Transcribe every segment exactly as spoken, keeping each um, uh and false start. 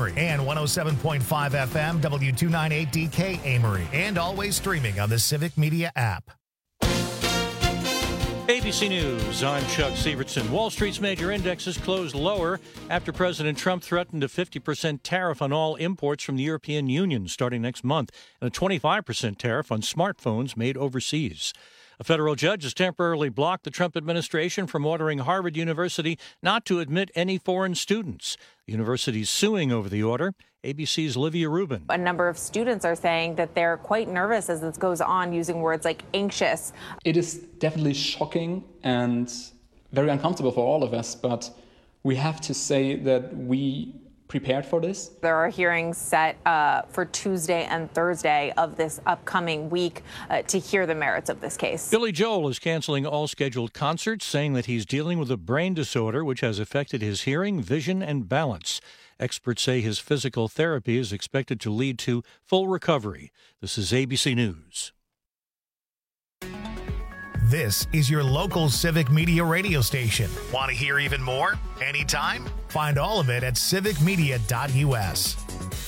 Amory, and one oh seven point five F M, W two ninety-eight D K Amory, and always streaming on the Civic Media app. A B C News, I'm Chuck Sievertson. Wall Street's major indexes closed lower after President Trump threatened a fifty percent tariff on all imports from the European Union starting next month and a twenty-five percent tariff on smartphones made overseas. A federal judge has temporarily blocked the Trump administration from ordering Harvard University not to admit any foreign students. The university is suing over the order. A B C's Olivia Rubin. A number of students are saying that they're quite nervous as this goes on, using words like anxious. It is definitely shocking and very uncomfortable for all of us, but we have to say that we prepared for this. There are hearings set uh, for Tuesday and Thursday of this upcoming week uh, to hear the merits of this case. Billy Joel is canceling all scheduled concerts, saying that he's dealing with a brain disorder which has affected his hearing, vision, and balance. Experts say his physical therapy is expected to lead to full recovery. This is A B C News. This is your local Civic Media radio station. Want to hear even more? Anytime? Find all of it at civic media dot U S.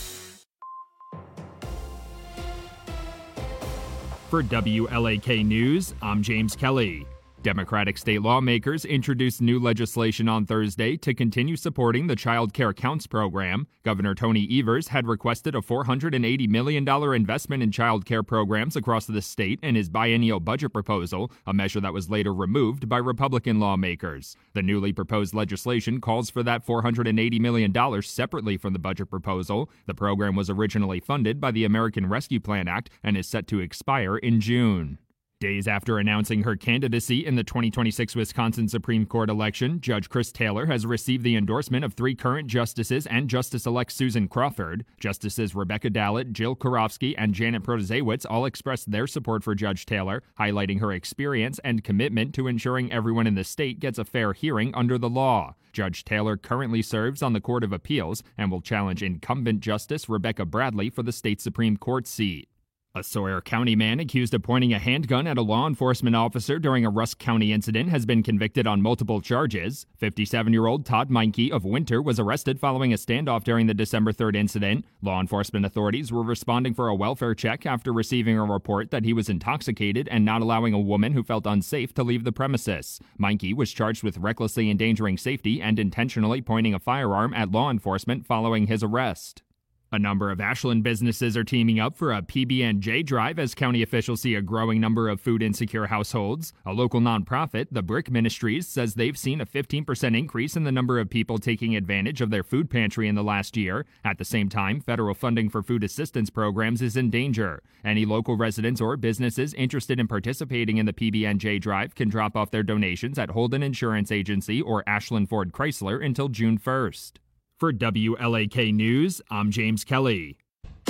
For W L A K News, I'm James Kelly. Democratic state lawmakers introduced new legislation on Thursday to continue supporting the Child Care Counts program. Governor Tony Evers had requested a four hundred eighty million dollars investment in child care programs across the state in his biennial budget proposal, a measure that was later removed by Republican lawmakers. The newly proposed legislation calls for that four hundred eighty million dollars separately from the budget proposal. The program was originally funded by the American Rescue Plan Act and is set to expire in June. Days after announcing her candidacy in the twenty twenty-six Wisconsin Supreme Court election, Judge Chris Taylor has received the endorsement of three current justices and Justice-elect Susan Crawford. Justices Rebecca Dallett, Jill Karofsky, and Janet Protasiewicz all expressed their support for Judge Taylor, highlighting her experience and commitment to ensuring everyone in the state gets a fair hearing under the law. Judge Taylor currently serves on the Court of Appeals and will challenge incumbent Justice Rebecca Bradley for the state Supreme Court seat. A Sawyer County man accused of pointing a handgun at a law enforcement officer during a Rusk County incident has been convicted on multiple charges. fifty-seven-year-old Todd Meinke of Winter was arrested following a standoff during the December third incident. Law enforcement authorities were responding for a welfare check after receiving a report that he was intoxicated and not allowing a woman who felt unsafe to leave the premises. Meinke was charged with recklessly endangering safety and intentionally pointing a firearm at law enforcement following his arrest. A number of Ashland businesses are teaming up for a P B and J drive as county officials see a growing number of food-insecure households. A local nonprofit, the Brick Ministries, says they've seen a fifteen percent increase in the number of people taking advantage of their food pantry in the last year. At the same time, federal funding for food assistance programs is in danger. Any local residents or businesses interested in participating in the P B and J drive can drop off their donations at Holden Insurance Agency or Ashland Ford Chrysler until June first. For W L A K News, I'm James Kelly.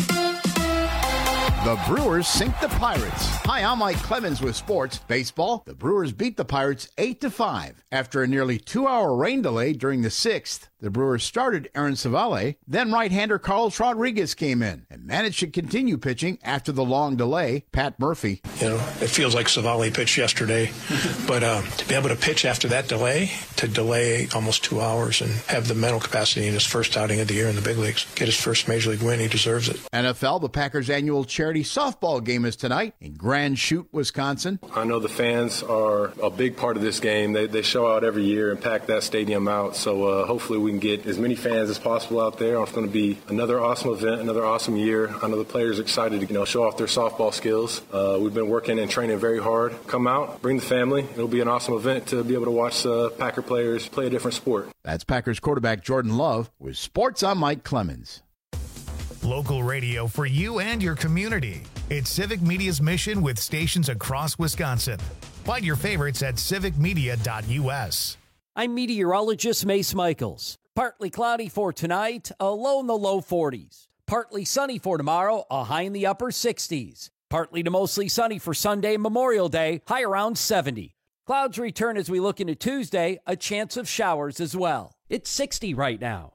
The Brewers sink the Pirates. Hi, I'm Mike Clemens with sports. Baseball, the Brewers beat the Pirates eight to five. After a nearly two-hour rain delay during the sixth, the Brewers started Aaron Savale. Then right-hander Carlos Rodriguez came in and managed to continue pitching after the long delay. Pat Murphy. You know, it feels like Savale pitched yesterday, but uh, to be able to pitch after that delay, to delay almost two hours and have the mental capacity in his first outing of the year in the big leagues, get his first major league win, he deserves it. N F L, the Packers' annual charity softball game is tonight in Grand Chute, Wisconsin. I know the fans are a big part of this game. They, they show out every year and pack that stadium out, so uh, hopefully we can get as many fans as possible out there. It's going to be another awesome event, another awesome year. I know the players are excited to you know show off their softball skills. Uh, we've been working and training very hard. Come out, bring the family. It'll be an awesome event to be able to watch uh, Packer players play a different sport. That's Packers quarterback Jordan Love with Sports. I'm Mike Clemens. Local radio for you and your community. It's Civic Media's mission with stations across Wisconsin. Find your favorites at civic media dot U S. I'm meteorologist Mace Michaels. Partly cloudy for tonight, a low in the low forties. Partly sunny for tomorrow, a high in the upper sixties. Partly to mostly sunny for Sunday, Memorial Day, high around seventy. Clouds return as we look into Tuesday, a chance of showers as well. It's sixty right now.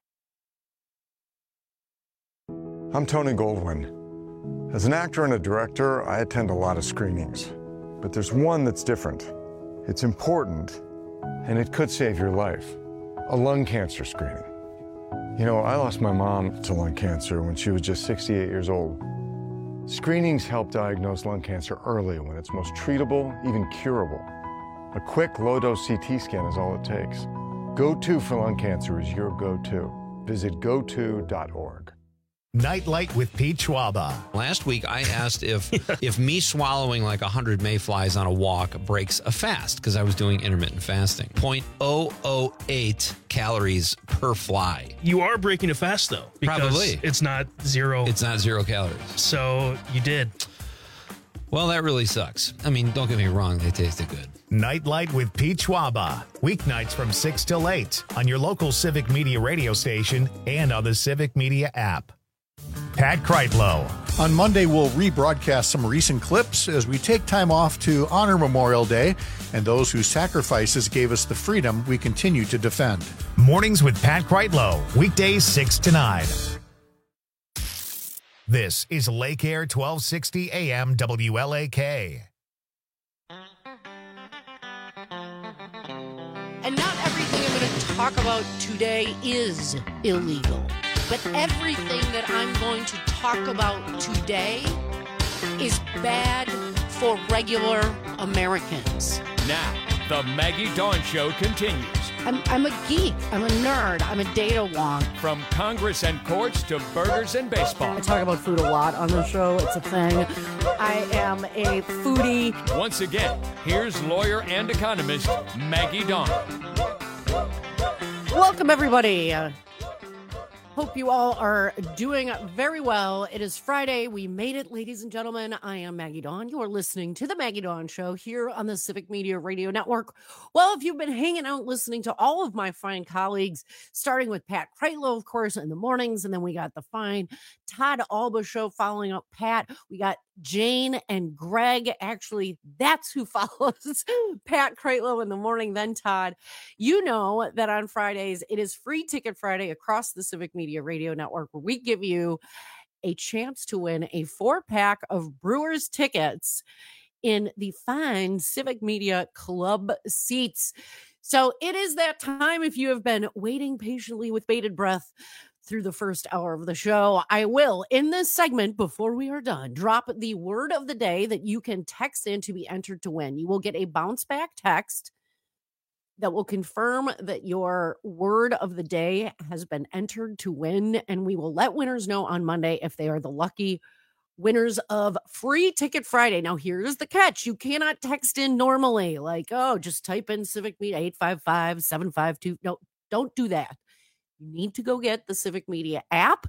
I'm Tony Goldwyn. As an actor and a director, I attend a lot of screenings. But there's one that's different. It's important, and it could save your life. A lung cancer screening. You know, I lost my mom to lung cancer when she was just sixty-eight years old. Screenings help diagnose lung cancer early when it's most treatable, even curable. A quick low-dose C T scan is all it takes. Go To for lung cancer is your go-to. Visit go to dot org. Nightlight with Pete Schwaba. Last week, I asked if if me swallowing like one hundred mayflies on a walk breaks a fast, because I was doing intermittent fasting. zero point zero zero eight calories per fly. You are breaking a fast, though. Because Probably. It's not zero. It's not zero calories. So you did. Well, that really sucks. I mean, don't get me wrong. They tasted good. Nightlight with Pete Schwaba. Weeknights from six till eight on your local Civic Media radio station and on the Civic Media app. Pat Kreitlow. On Monday, we'll rebroadcast some recent clips as we take time off to honor Memorial Day and those whose sacrifices gave us the freedom we continue to defend. Mornings with Pat Kreitlow. Weekdays six to nine. This is Lake Air twelve sixty A M W L A K. And not everything I'm going to talk about today is illegal. But everything that I'm going to talk about today is bad for regular Americans. Now, the Maggie Dawn Show continues. I'm, I'm a geek. I'm a nerd. I'm a data wonk. From Congress and courts to burgers and baseball. I talk about food a lot on the show. It's a thing. I am a foodie. Once again, here's lawyer and economist Maggie Dawn. Welcome, everybody. Uh, Hope you all are doing very well. It is Friday. We made it, ladies and gentlemen. I am Maggie Dawn. You are listening to the Maggie Dawn Show here on the Civic Media Radio Network. Well, if you've been hanging out listening to all of my fine colleagues, starting with Pat Kreitlow, of course, in the mornings, and then we got the fine Todd Alba Show following up Pat. We got Jane and Greg. Actually, that's who follows Pat Kreitlow in the morning, then Todd. You know that on Fridays, it is Free Ticket Friday across the Civic Media Radio Network, where we give you a chance to win a four-pack of Brewers tickets in the fine Civic Media Club seats. So it is that time. If you have been waiting patiently with bated breath through the first hour of the show, I will, in this segment, before we are done, drop the word of the day that you can text in to be entered to win. You will get a bounce back text that will confirm that your word of the day has been entered to win, and we will let winners know on Monday if they are the lucky winners of Free Ticket Friday. Now, here's the catch. You cannot text in normally, like, oh, just type in Civic Media eight five five, seven five two. No, don't do that. You need to go get the Civic Media app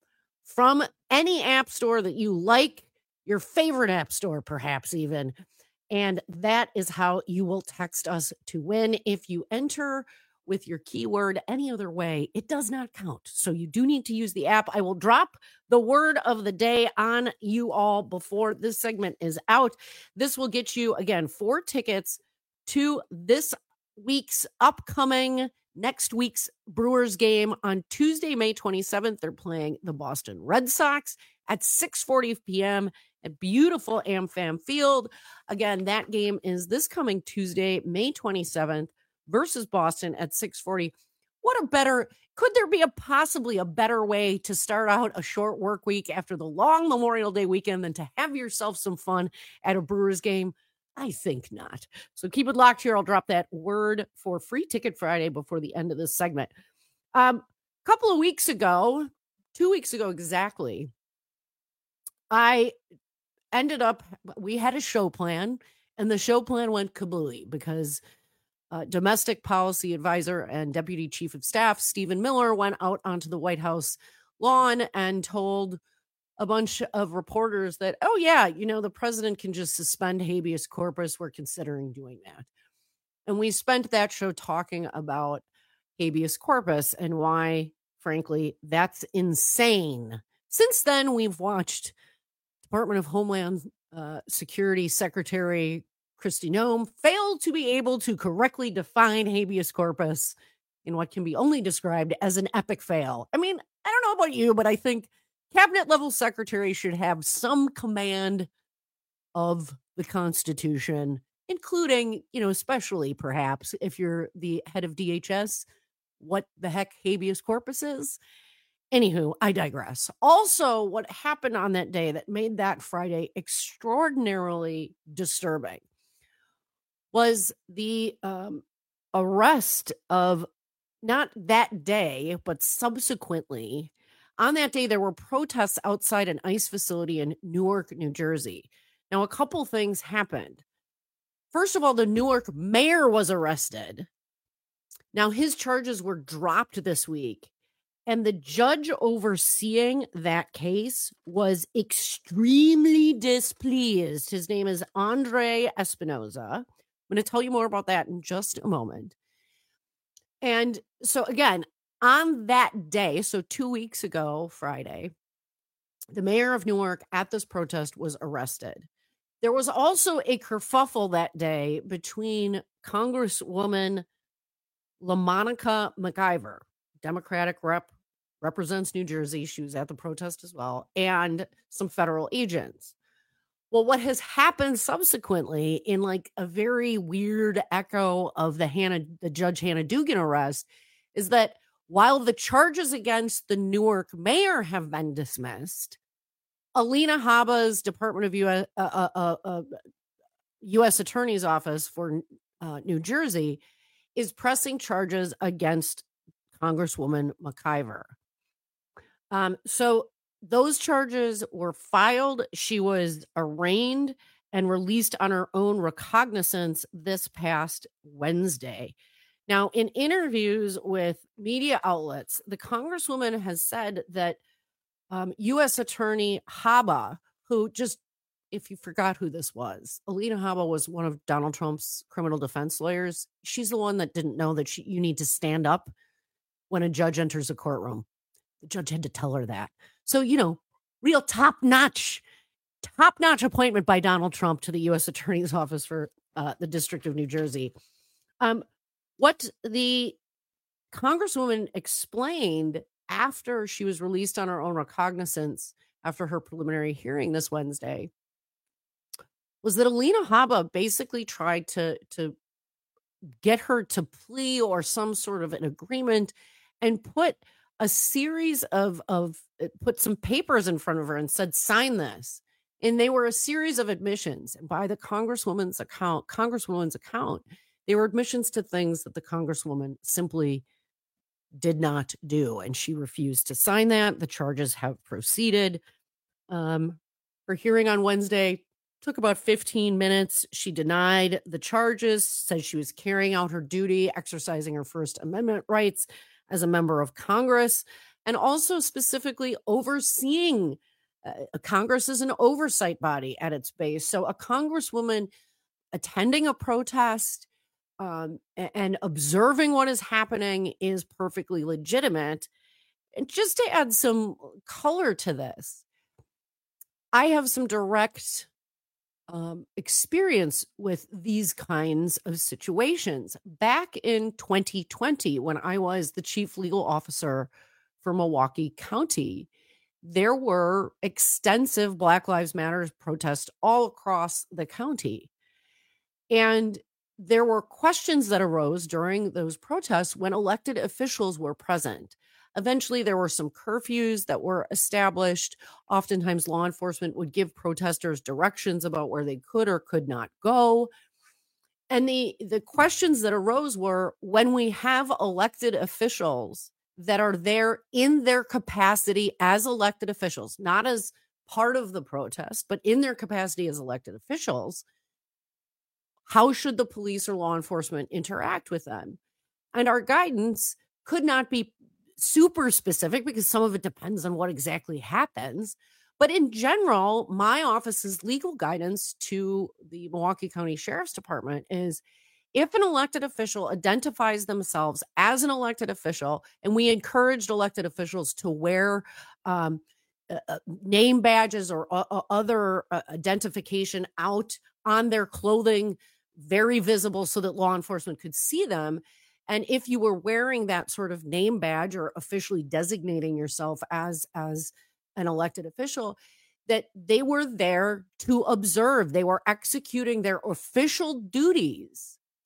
from any app store that you like, your favorite app store, perhaps even. And that is how you will text us to win. If you enter with your keyword any other way, it does not count. So you do need to use the app. I will drop the word of the day on you all before this segment is out. This will get you, again, four tickets to this week's upcoming next week's Brewers game on Tuesday, May twenty-seventh. They're playing the Boston Red Sox at six forty p.m. at beautiful AmFam Field. Again, that game is this coming Tuesday, May twenty-seventh versus Boston at six forty. What a better, could there be a possibly a better way to start out a short work week after the long Memorial Day weekend than to have yourself some fun at a Brewers game? I think not. So keep it locked here. I'll drop that word for Free Ticket Friday before the end of this segment. Um, a couple of weeks ago, two weeks ago exactly, I ended up, we had a show plan, and the show plan went kablooey because uh, domestic policy advisor and deputy chief of staff, Stephen Miller, went out onto the White House lawn and told a bunch of reporters that, oh yeah, you know, the president can just suspend habeas corpus. We're considering doing that. And we spent that show talking about habeas corpus and why, frankly, that's insane. Since then, we've watched Department of Homeland uh, Security Secretary Kristi Noem fail to be able to correctly define habeas corpus in what can be only described as an epic fail. I mean, I don't know about you, but I think cabinet level secretary should have some command of the Constitution, including, you know, especially perhaps if you're the head of D H S, what the heck habeas corpus is. Anywho, I digress. Also, what happened on that day that made that Friday extraordinarily disturbing was the um, arrest of, not that day, but subsequently. On that day, there were protests outside an ICE facility in Newark, New Jersey. Now, a couple things happened. First of all, the Newark mayor was arrested. Now, his charges were dropped this week, and the judge overseeing that case was extremely displeased. His name is Andre Espinoza. I'm going to tell you more about that in just a moment. And so, again, on that day, so two weeks ago, Friday, the mayor of Newark at this protest was arrested. There was also a kerfuffle that day between Congresswoman LaMonica McIver, Democratic rep, represents New Jersey. She was at the protest as well, and some federal agents. Well, what has happened subsequently, in like a very weird echo of the Hannah, the Judge Hannah Dugan arrest, is that while the charges against the Newark mayor have been dismissed, Alina Habba's Department of U S uh, uh, uh, U S Attorney's Office for uh, New Jersey is pressing charges against Congresswoman McIver. Um, so those charges were filed. She was arraigned and released on her own recognizance this past Wednesday. Now, in interviews with media outlets, the Congresswoman has said that um, U S Attorney Habba, who just, if you forgot who this was, Alina Habba was one of Donald Trump's criminal defense lawyers. She's the one that didn't know that she, you need to stand up when a judge enters a courtroom. The judge had to tell her that. So, you know, real top-notch, top-notch appointment by Donald Trump to the U S Attorney's Office for uh, the District of New Jersey. Um, what the Congresswoman explained after she was released on her own recognizance after her preliminary hearing this Wednesday was that Alina Habba basically tried to, to get her to plea or some sort of an agreement and put a series of, of put some papers in front of her and said, sign this. And they were a series of admissions. And by the Congresswoman's account, Congresswoman's account, they were admissions to things that the Congresswoman simply did not do. And she refused to sign that. The charges have proceeded. Um, her hearing on Wednesday took about fifteen minutes. She denied the charges, said she was carrying out her duty, exercising her First Amendment rights as a member of Congress, and also specifically overseeing uh, Congress is an oversight body at its base. So a Congresswoman attending a protest um, and observing what is happening is perfectly legitimate. And just to add some color to this, I have some direct um, experience with these kinds of situations. Back in twenty twenty, when I was the chief legal officer for Milwaukee County, there were extensive Black Lives Matter protests all across the county. And there were questions that arose during those protests when elected officials were present. Eventually, there were some curfews that were established. Oftentimes, law enforcement would give protesters directions about where they could or could not go. And the, the questions that arose were, when we have elected officials that are there in their capacity as elected officials, not as part of the protest, but in their capacity as elected officials, how should the police or law enforcement interact with them? And our guidance could not be super specific because some of it depends on what exactly happens. But in general, my office's legal guidance to the Milwaukee County Sheriff's Department is, if an elected official identifies themselves as an elected official, and we encouraged elected officials to wear um, uh, name badges or uh, other uh, identification out on their clothing, very visible so that law enforcement could see them. And if you were wearing that sort of name badge or officially designating yourself as, as an elected official, that they were there to observe. They were executing their official duties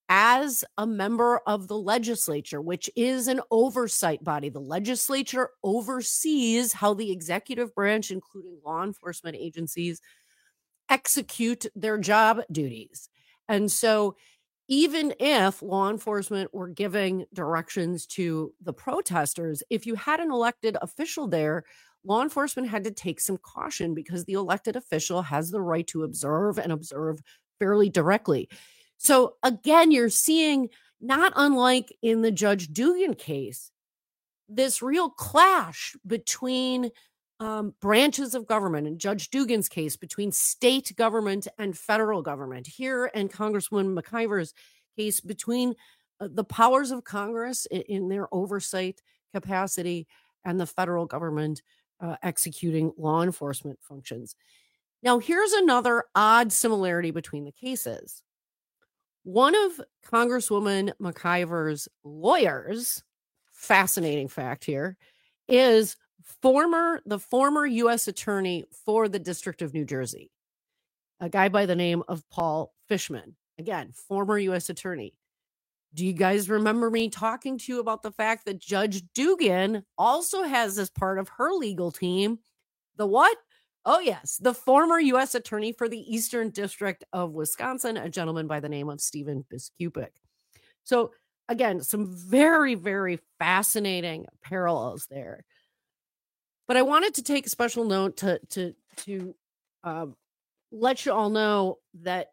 as a member of the legislature, which is an oversight body. The legislature oversees how the executive branch, including law enforcement agencies, execute their job duties. And so even if law enforcement were giving directions to the protesters, if you had an elected official there, law enforcement had to take some caution because the elected official has the right to observe and observe fairly directly. So again, you're seeing, not unlike in the Judge Dugan case, this real clash between um, branches of government. In Judge Dugan's case, between state government and federal government. Here in Congresswoman McIver's case, between uh, the powers of Congress in, in their oversight capacity and the federal government uh, executing law enforcement functions. Now, here's another odd similarity between the cases. One of Congresswoman McIver's lawyers, fascinating fact here, is former the former U S attorney for the District of New Jersey, a guy by the name of Paul Fishman. Again, former U S attorney. Do you guys remember me talking to you about the fact that Judge Dugan also has as part of her legal team the what? Oh, yes, the former U S attorney for the Eastern District of Wisconsin, a gentleman by the name of Stephen Biskupic. So, again, some very, very fascinating parallels there. But I wanted to take a special note to to to uh, let you all know that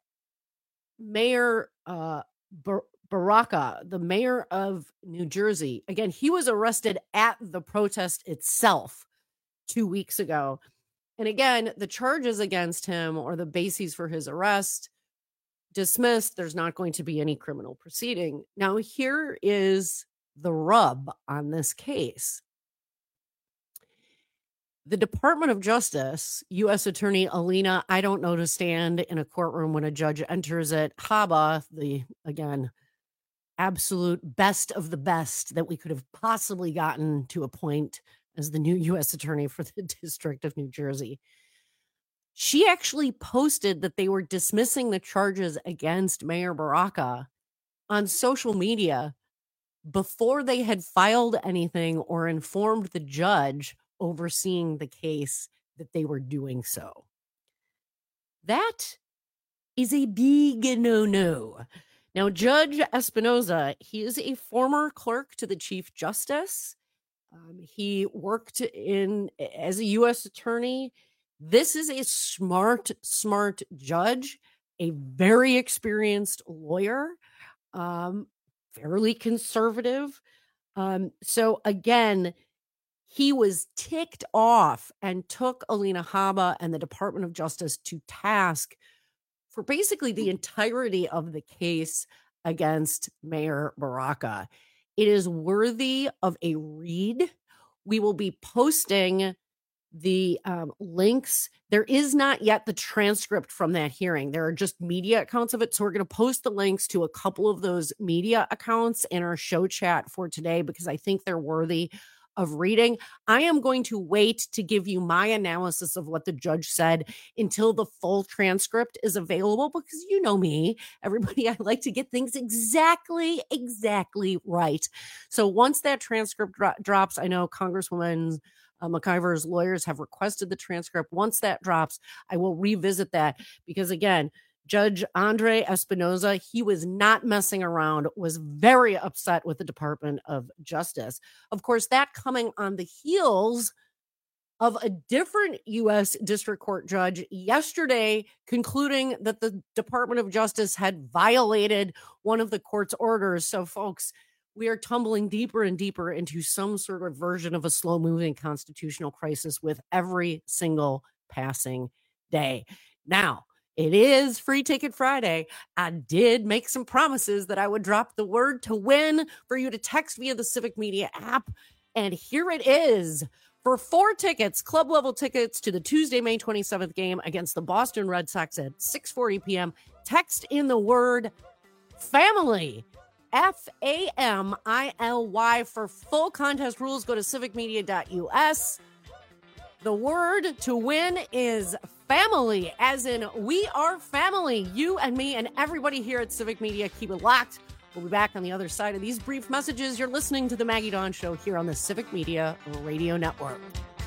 Mayor uh, Bar- Baraka, the mayor of New Jersey, again, he was arrested at the protest itself two weeks ago. And again, the charges against him or the bases for his arrest dismissed. There's not going to be any criminal proceeding. Now, here is the rub on this case. The Department of Justice, U S Attorney Alina, I don't know to stand in a courtroom when a judge enters it. Haba, the, again, absolute best of the best that we could have possibly gotten to appoint as the new U S attorney for the District of New Jersey. She actually posted that they were dismissing the charges against Mayor Baraka on social media before they had filed anything or informed the judge overseeing the case that they were doing so. That is a big no-no. Now, Judge Espinoza, he is a former clerk to the Chief Justice. Um, he worked in as a U S attorney. This is a smart, smart judge, a very experienced lawyer, um, fairly conservative. Um, so again, he was ticked off and took Alina Haba and the Department of Justice to task for basically the entirety of the case against Mayor Baraka. It is worthy of a read. We will be posting the um, links. There is not yet the transcript from that hearing. There are just media accounts of it. So we're going to post the links to a couple of those media accounts in our show chat for today because I think they're worthy of reading. I am going to wait to give you my analysis of what the judge said until the full transcript is available because you know me, everybody, I like to get things exactly, exactly right. So once that transcript dro- drops, I know Congresswoman uh, McIver's lawyers have requested the transcript. Once that drops, I will revisit that because again, Judge Andre Espinoza, he was not messing around, was very upset with the Department of Justice. Of course, that coming on the heels of a different U S District Court judge yesterday concluding that the Department of Justice had violated one of the court's orders. So, folks, we are tumbling deeper and deeper into some sort of version of a slow-moving constitutional crisis with every single passing day. Now, it is Free Ticket Friday. I did make some promises that I would drop the word to win for you to text via the Civic Media app. And here it is. For four tickets, club level tickets to the Tuesday, May twenty-seventh game against the Boston Red Sox at six forty p.m., text in the word family, F A M I L Y. For full contest rules, go to civic media dot U S. The word to win is family, as in we are family. You and me and everybody here at Civic Media. Keep it locked We'll be back on the other side of these brief messages. You're listening to The Maggie Dawn Show here on the Civic Media Radio Network.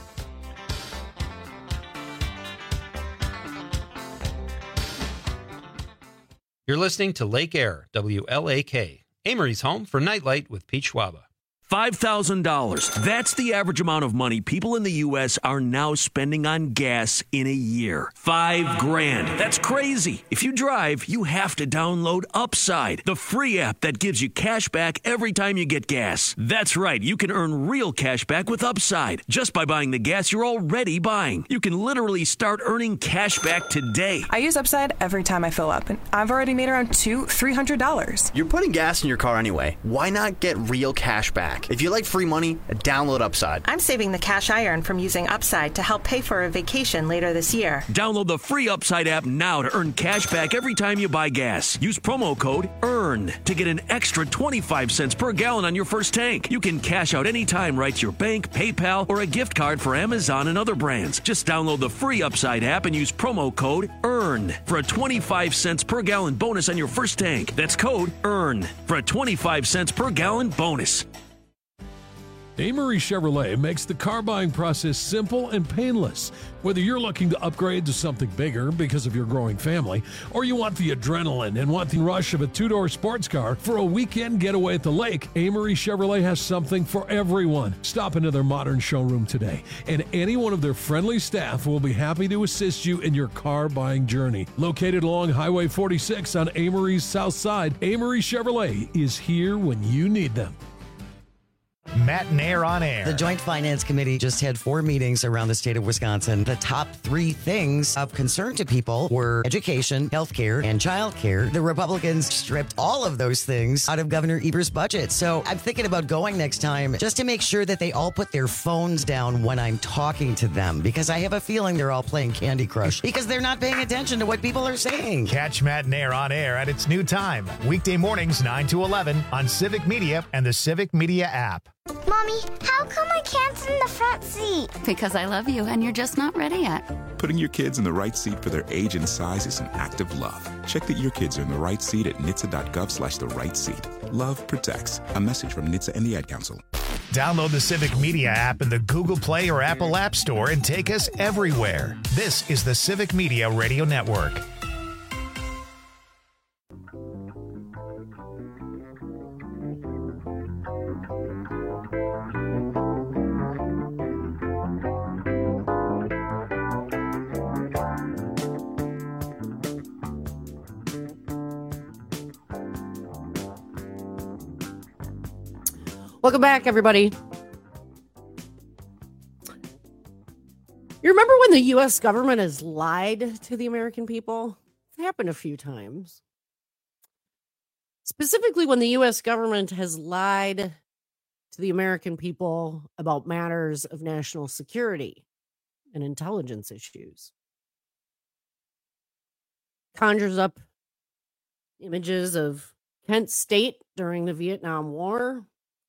You're listening to Lake Air, W L A K, Amory's home for Nightlight with Pete Schwaba. five thousand dollars. That's the average amount of money people in the U S are now spending on gas in a year. Five grand. That's crazy. If you drive, you have to download Upside, the free app that gives you cash back every time you get gas. That's right. You can earn real cash back with Upside just by buying the gas you're already buying. You can literally start earning cash back today. I use Upside every time I fill up, and I've already made around two, three hundred dollars. You're putting gas in your car anyway. Why not get real cash back? If you like free money, download Upside. I'm saving the cash I earn from using Upside to help pay for a vacation later this year. Download the free Upside app now to earn cash back every time you buy gas. Use promo code EARN to get an extra twenty-five cents per gallon on your first tank. You can cash out anytime right to your bank, PayPal, or a gift card for Amazon and other brands. Just download the free Upside app and use promo code EARN for a twenty-five cents per gallon bonus on your first tank. That's code EARN for a twenty-five cents per gallon bonus. Amory Chevrolet makes the car buying process simple and painless. Whether you're looking to upgrade to something bigger because of your growing family, or you want the adrenaline and want the rush of a two-door sports car for a weekend getaway at the lake, Amory Chevrolet has something for everyone. Stop into their modern showroom today, and any one of their friendly staff will be happy to assist you in your car buying journey. Located along Highway forty-six on Amory's south side, Amory Chevrolet is here when you need them. Matt Nair on air. The Joint Finance Committee just had four meetings around the state of Wisconsin. The top three things of concern to people were education, healthcare, and childcare. The Republicans stripped all of those things out of Governor Evers' budget. So I'm thinking about going next time just to make sure that they all put their phones down when I'm talking to them, because I have a feeling they're all playing Candy Crush because they're not paying attention to what people are saying. Catch Matt Nair on air at its new time, weekday mornings nine to eleven on Civic Media and the Civic Media app. Mommy, how come I can't sit in the front seat? Because I love you and you're just not ready yet. Putting your kids in the right seat for their age and size is an act of love. Check that your kids are in the right seat at N H T S A dot gov slash the right seat. Love protects. A message from N H T S A and the Ad Council. Download the Civic Media app in the Google Play or Apple App Store and take us everywhere. This is the Civic Media Radio Network. Welcome back, everybody. You remember when the U S government has lied to the American people? It's happened a few times. Specifically, when the U S government has lied to the American people about matters of national security and intelligence issues. Conjures up images of Kent State during the Vietnam War.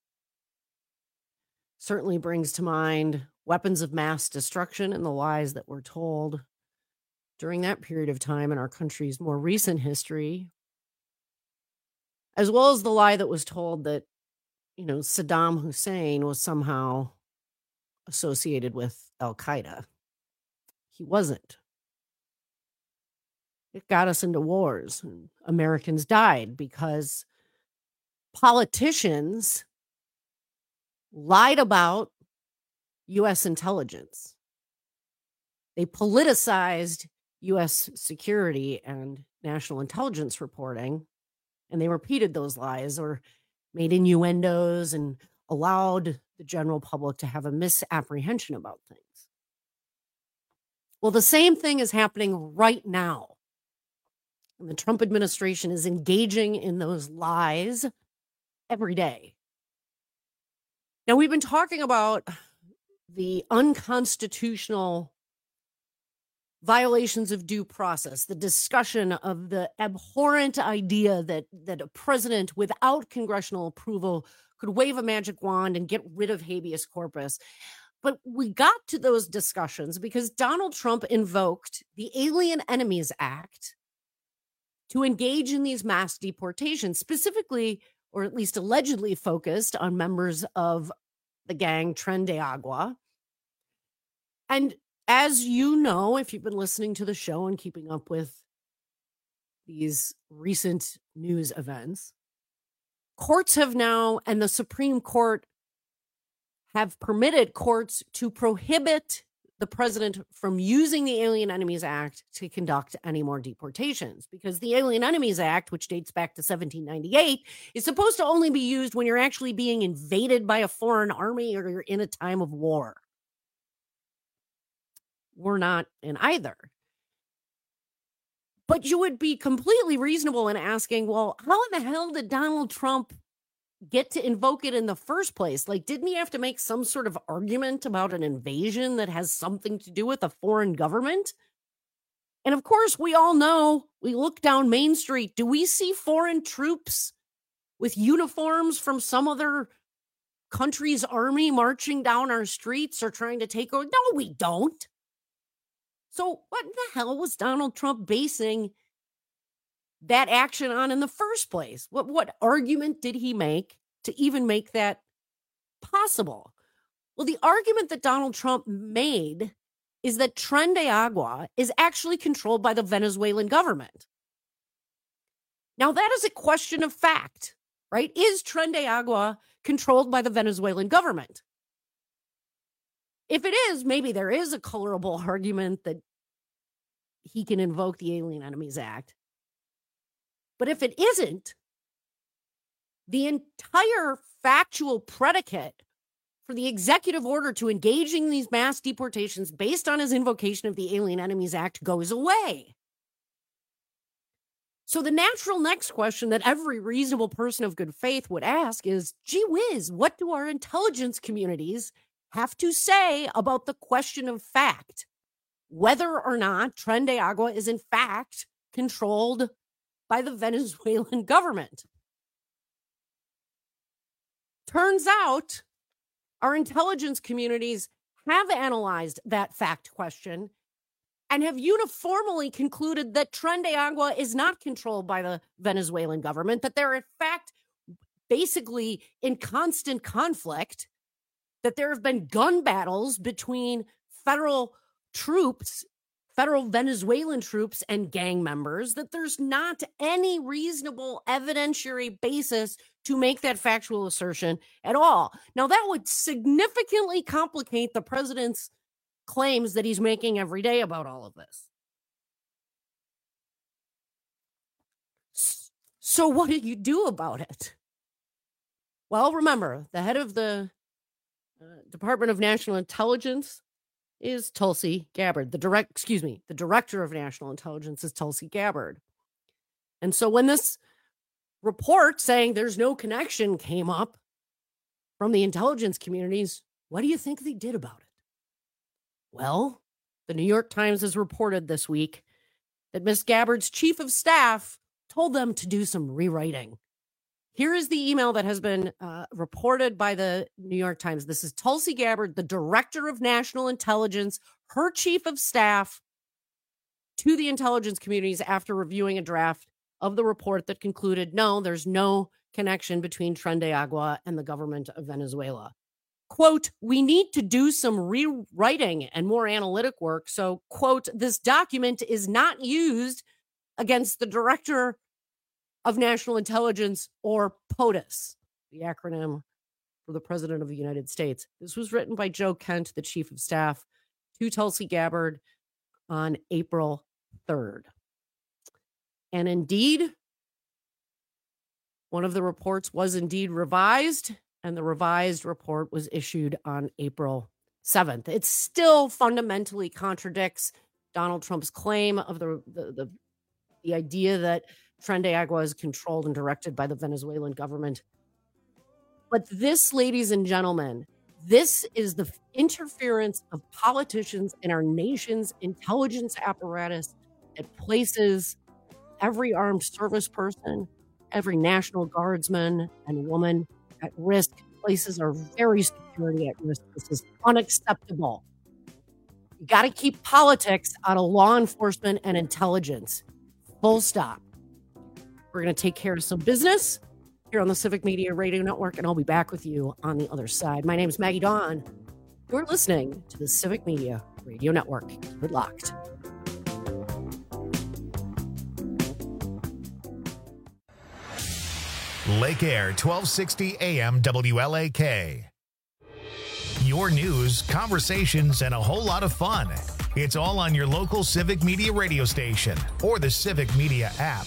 Certainly brings to mind weapons of mass destruction and the lies that were told during that period of time in our country's more recent history, as well as the lie that was told that, you know, Saddam Hussein was somehow associated with Al-Qaeda. He wasn't. It got us into wars, and Americans died because politicians lied about U S intelligence. They politicized U S security and national intelligence reporting, and they repeated those lies or made innuendos and allowed the general public to have a misapprehension about things. Well, the same thing is happening right now. And the Trump administration is engaging in those lies every day. Now, we've been talking about the unconstitutional violations of due process, the discussion of the abhorrent idea that, that a president without congressional approval could wave a magic wand and get rid of habeas corpus. But we got to those discussions because Donald Trump invoked the Alien Enemies Act to engage in these mass deportations, specifically, or at least allegedly focused on members of the gang Tren de Agua. And as you know, if you've been listening to the show and keeping up with these recent news events, courts have now, and the Supreme Court have permitted courts to prohibit the president from using the Alien Enemies Act to conduct any more deportations, because the Alien Enemies Act, which dates back to seventeen ninety-eight, is supposed to only be used when you're actually being invaded by a foreign army or you're in a time of war. We're not in either. But you would be completely reasonable in asking, well, how in the hell did Donald Trump get to invoke it in the first place? Like, didn't he have to make some sort of argument about an invasion that has something to do with a foreign government? And of course, we all know, we look down Main Street, do we see foreign troops with uniforms from some other country's army marching down our streets or trying to take over? No, we don't. So what in the hell was Donald Trump basing that action on in the first place? What what argument did he make to even make that possible? Well, the argument that Donald Trump made is that Tren de Agua is actually controlled by the Venezuelan government. Now, that is a question of fact, right? Is Tren de Agua controlled by the Venezuelan government? If it is, maybe there is a colorable argument that he can invoke the Alien Enemies Act. But if it isn't, the entire factual predicate for the executive order to engage in these mass deportations based on his invocation of the Alien Enemies Act goes away. So the natural next question that every reasonable person of good faith would ask is, gee whiz, what do our intelligence communities have to say about the question of fact, whether or not Tren de Agua is in fact controlled by the Venezuelan government? Turns out our intelligence communities have analyzed that fact question and have uniformly concluded that Tren de Agua is not controlled by the Venezuelan government, that they're in fact basically in constant conflict, that there have been gun battles between federal troops, federal Venezuelan troops and gang members, that there's not any reasonable evidentiary basis to make that factual assertion at all. Now, that would significantly complicate the president's claims that he's making every day about all of this. So what do you do about it? Well, remember, the head of the uh, Department of National Intelligence is Tulsi Gabbard. The direct, excuse me, the Director of National Intelligence is Tulsi Gabbard. And so when this report saying there's no connection came up from the intelligence communities, what do you think they did about it? Well, the New York Times has reported this week that Miss Gabbard's chief of staff told them to do some rewriting. Here is the email that has been uh, reported by the New York Times. This is Tulsi Gabbard, the Director of National Intelligence, her chief of staff, to the intelligence communities after reviewing a draft of the report that concluded, no, there's no connection between Tren de Agua and the government of Venezuela. Quote, we need to do some rewriting and more analytic work. So, quote, this document is not used against the Director of National Intelligence, or POTUS, the acronym for the President of the United States. This was written by Joe Kent, the Chief of Staff, to Tulsi Gabbard on April third. And indeed, one of the reports was indeed revised, and the revised report was issued on April seventh. It still fundamentally contradicts Donald Trump's claim of the the, the, the idea that Tren de Agua is controlled and directed by the Venezuelan government. But this, ladies and gentlemen, this is the interference of politicians in our nation's intelligence apparatus that places every armed service person, every National Guardsman and woman at risk, places our very security at risk. This is unacceptable. You got to keep politics out of law enforcement and intelligence. Full stop. We're going to take care of some business here on the Civic Media Radio Network, and I'll be back with you on the other side. My name is Maggie Dawn. You're listening to the Civic Media Radio Network. Keep it locked. Lake Air, twelve sixty A M W L A K. Your news, conversations, and a whole lot of fun. It's all on your local Civic Media radio station or the Civic Media app.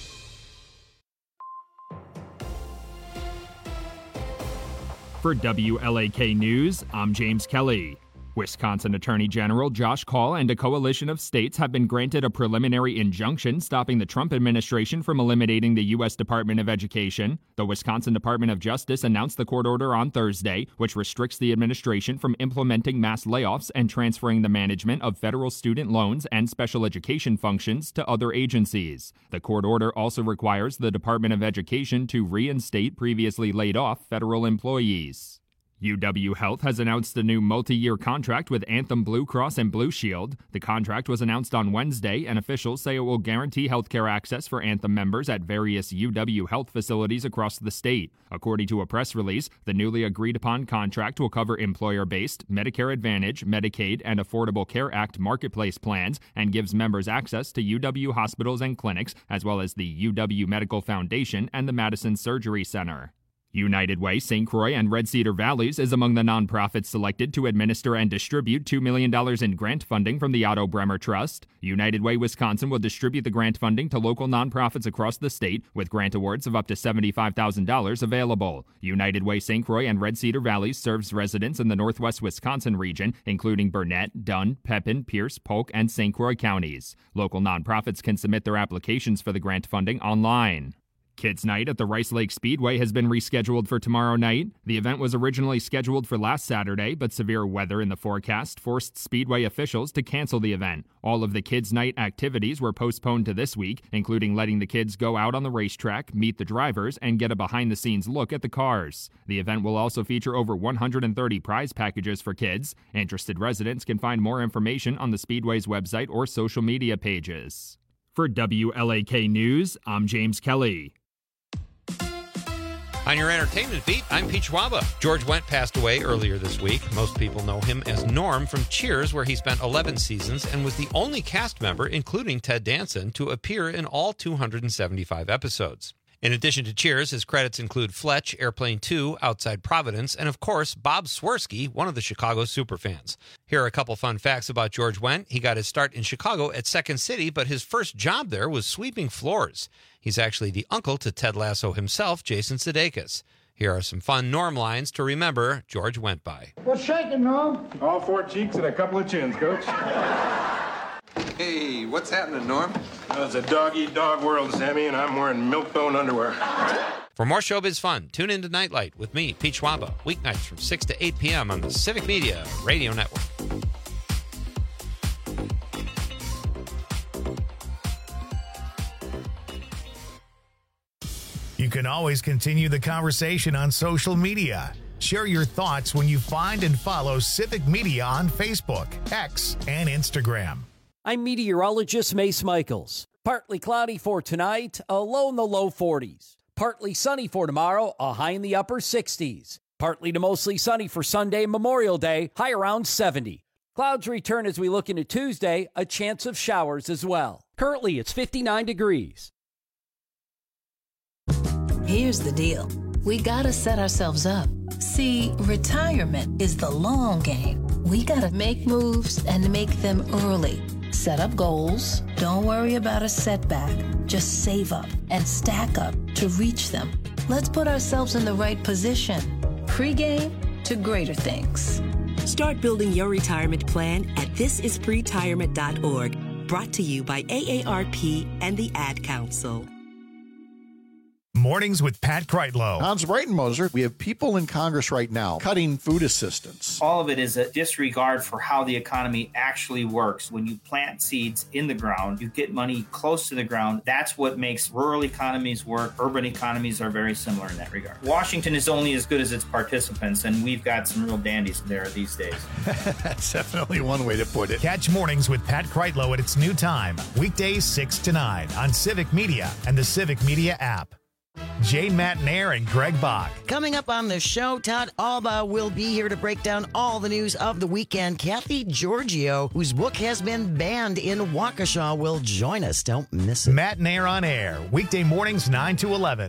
For W L A K News, I'm James Kelly. Wisconsin Attorney General Josh Kaul and a coalition of states have been granted a preliminary injunction stopping the Trump administration from eliminating the U S Department of Education. The Wisconsin Department of Justice announced the court order on Thursday, which restricts the administration from implementing mass layoffs and transferring the management of federal student loans and special education functions to other agencies. The court order also requires the Department of Education to reinstate previously laid off federal employees. U W Health has announced a new multi-year contract with Anthem Blue Cross and Blue Shield. The contract was announced on Wednesday, and officials say it will guarantee healthcare access for Anthem members at various U W Health facilities across the state. According to a press release, the newly agreed-upon contract will cover employer-based, Medicare Advantage, Medicaid, and Affordable Care Act marketplace plans and gives members access to U W hospitals and clinics, as well as the U W Medical Foundation and the Madison Surgery Center. United Way, Saint Croix, and Red Cedar Valleys is among the nonprofits selected to administer and distribute two million dollars in grant funding from the Otto Bremer Trust. United Way Wisconsin will distribute the grant funding to local nonprofits across the state, with grant awards of up to seventy-five thousand dollars available. United Way Saint Croix and Red Cedar Valleys serves residents in the northwest Wisconsin region, including Burnett, Dunn, Pepin, Pierce, Polk, and Saint Croix counties. Local nonprofits can submit their applications for the grant funding online. Kids Night at the Rice Lake Speedway has been rescheduled for tomorrow night. The event was originally scheduled for last Saturday, but severe weather in the forecast forced Speedway officials to cancel the event. All of the Kids Night activities were postponed to this week, including letting the kids go out on the racetrack, meet the drivers, and get a behind-the-scenes look at the cars. The event will also feature over one hundred thirty prize packages for kids. Interested residents can find more information on the Speedway's website or social media pages. For W L A K News, I'm James Kelly. On your entertainment beat, I'm Pete Schwaba. George Wendt passed away earlier this week. Most people know him as Norm from Cheers, where he spent eleven seasons and was the only cast member, including Ted Danson, to appear in all two hundred seventy-five episodes. In addition to Cheers, his credits include Fletch, Airplane two, Outside Providence, and of course, Bob Swirsky, one of the Chicago superfans. Here are a couple fun facts about George Wendt. He got his start in Chicago at Second City, but his first job there was sweeping floors. He's actually the uncle to Ted Lasso himself, Jason Sudeikis. Here are some fun Norm lines to remember George Wendt by. What's shaking, Norm? All four cheeks and a couple of chins, Coach. Hey, what's happening, Norm? Well, it's a dog-eat-dog world, Sammy, and I'm wearing milk-bone underwear. For more showbiz fun, tune in to Nightlight with me, Pete Schwaba, weeknights from six to eight p.m. on the Civic Media Radio Network. You can always continue the conversation on social media. Share your thoughts when you find and follow Civic Media on Facebook, X, and Instagram. I'm meteorologist Mace Michaels. Partly cloudy for tonight, a low in the low forties. Partly sunny for tomorrow, a high in the upper sixties. Partly to mostly sunny for Sunday, Memorial Day, high around seventy. Clouds return as we look into Tuesday, a chance of showers as well. Currently, it's fifty-nine degrees. Here's the deal. We gotta set ourselves up. See, retirement is the long game. We gotta make moves and make them early. Set up goals. Don't worry about a setback. Just save up and stack up to reach them. Let's put ourselves in the right position. Pre-game to greater things. Start building your retirement plan at this is pretirement dot org. Brought to you by A A R P and the Ad Council. Mornings with Pat Kreitlow. Hans Breitenmoser, we have people in Congress right now cutting food assistance. All of it is a disregard for how the economy actually works. When you plant seeds in the ground, you get money close to the ground. That's what makes rural economies work. Urban economies are very similar in that regard. Washington is only as good as its participants, and we've got some real dandies there these days. That's definitely one way to put it. Catch Mornings with Pat Kreitlow at its new time, weekdays six to nine on Civic Media and the Civic Media app. Jay Matnair and Greg Bach. Coming up on the show, Todd Alba will be here to break down all the news of the weekend. Kathy Giorgio, whose book has been banned in Waukesha, will join us. Don't miss it. Matnair on air, weekday mornings nine to eleven.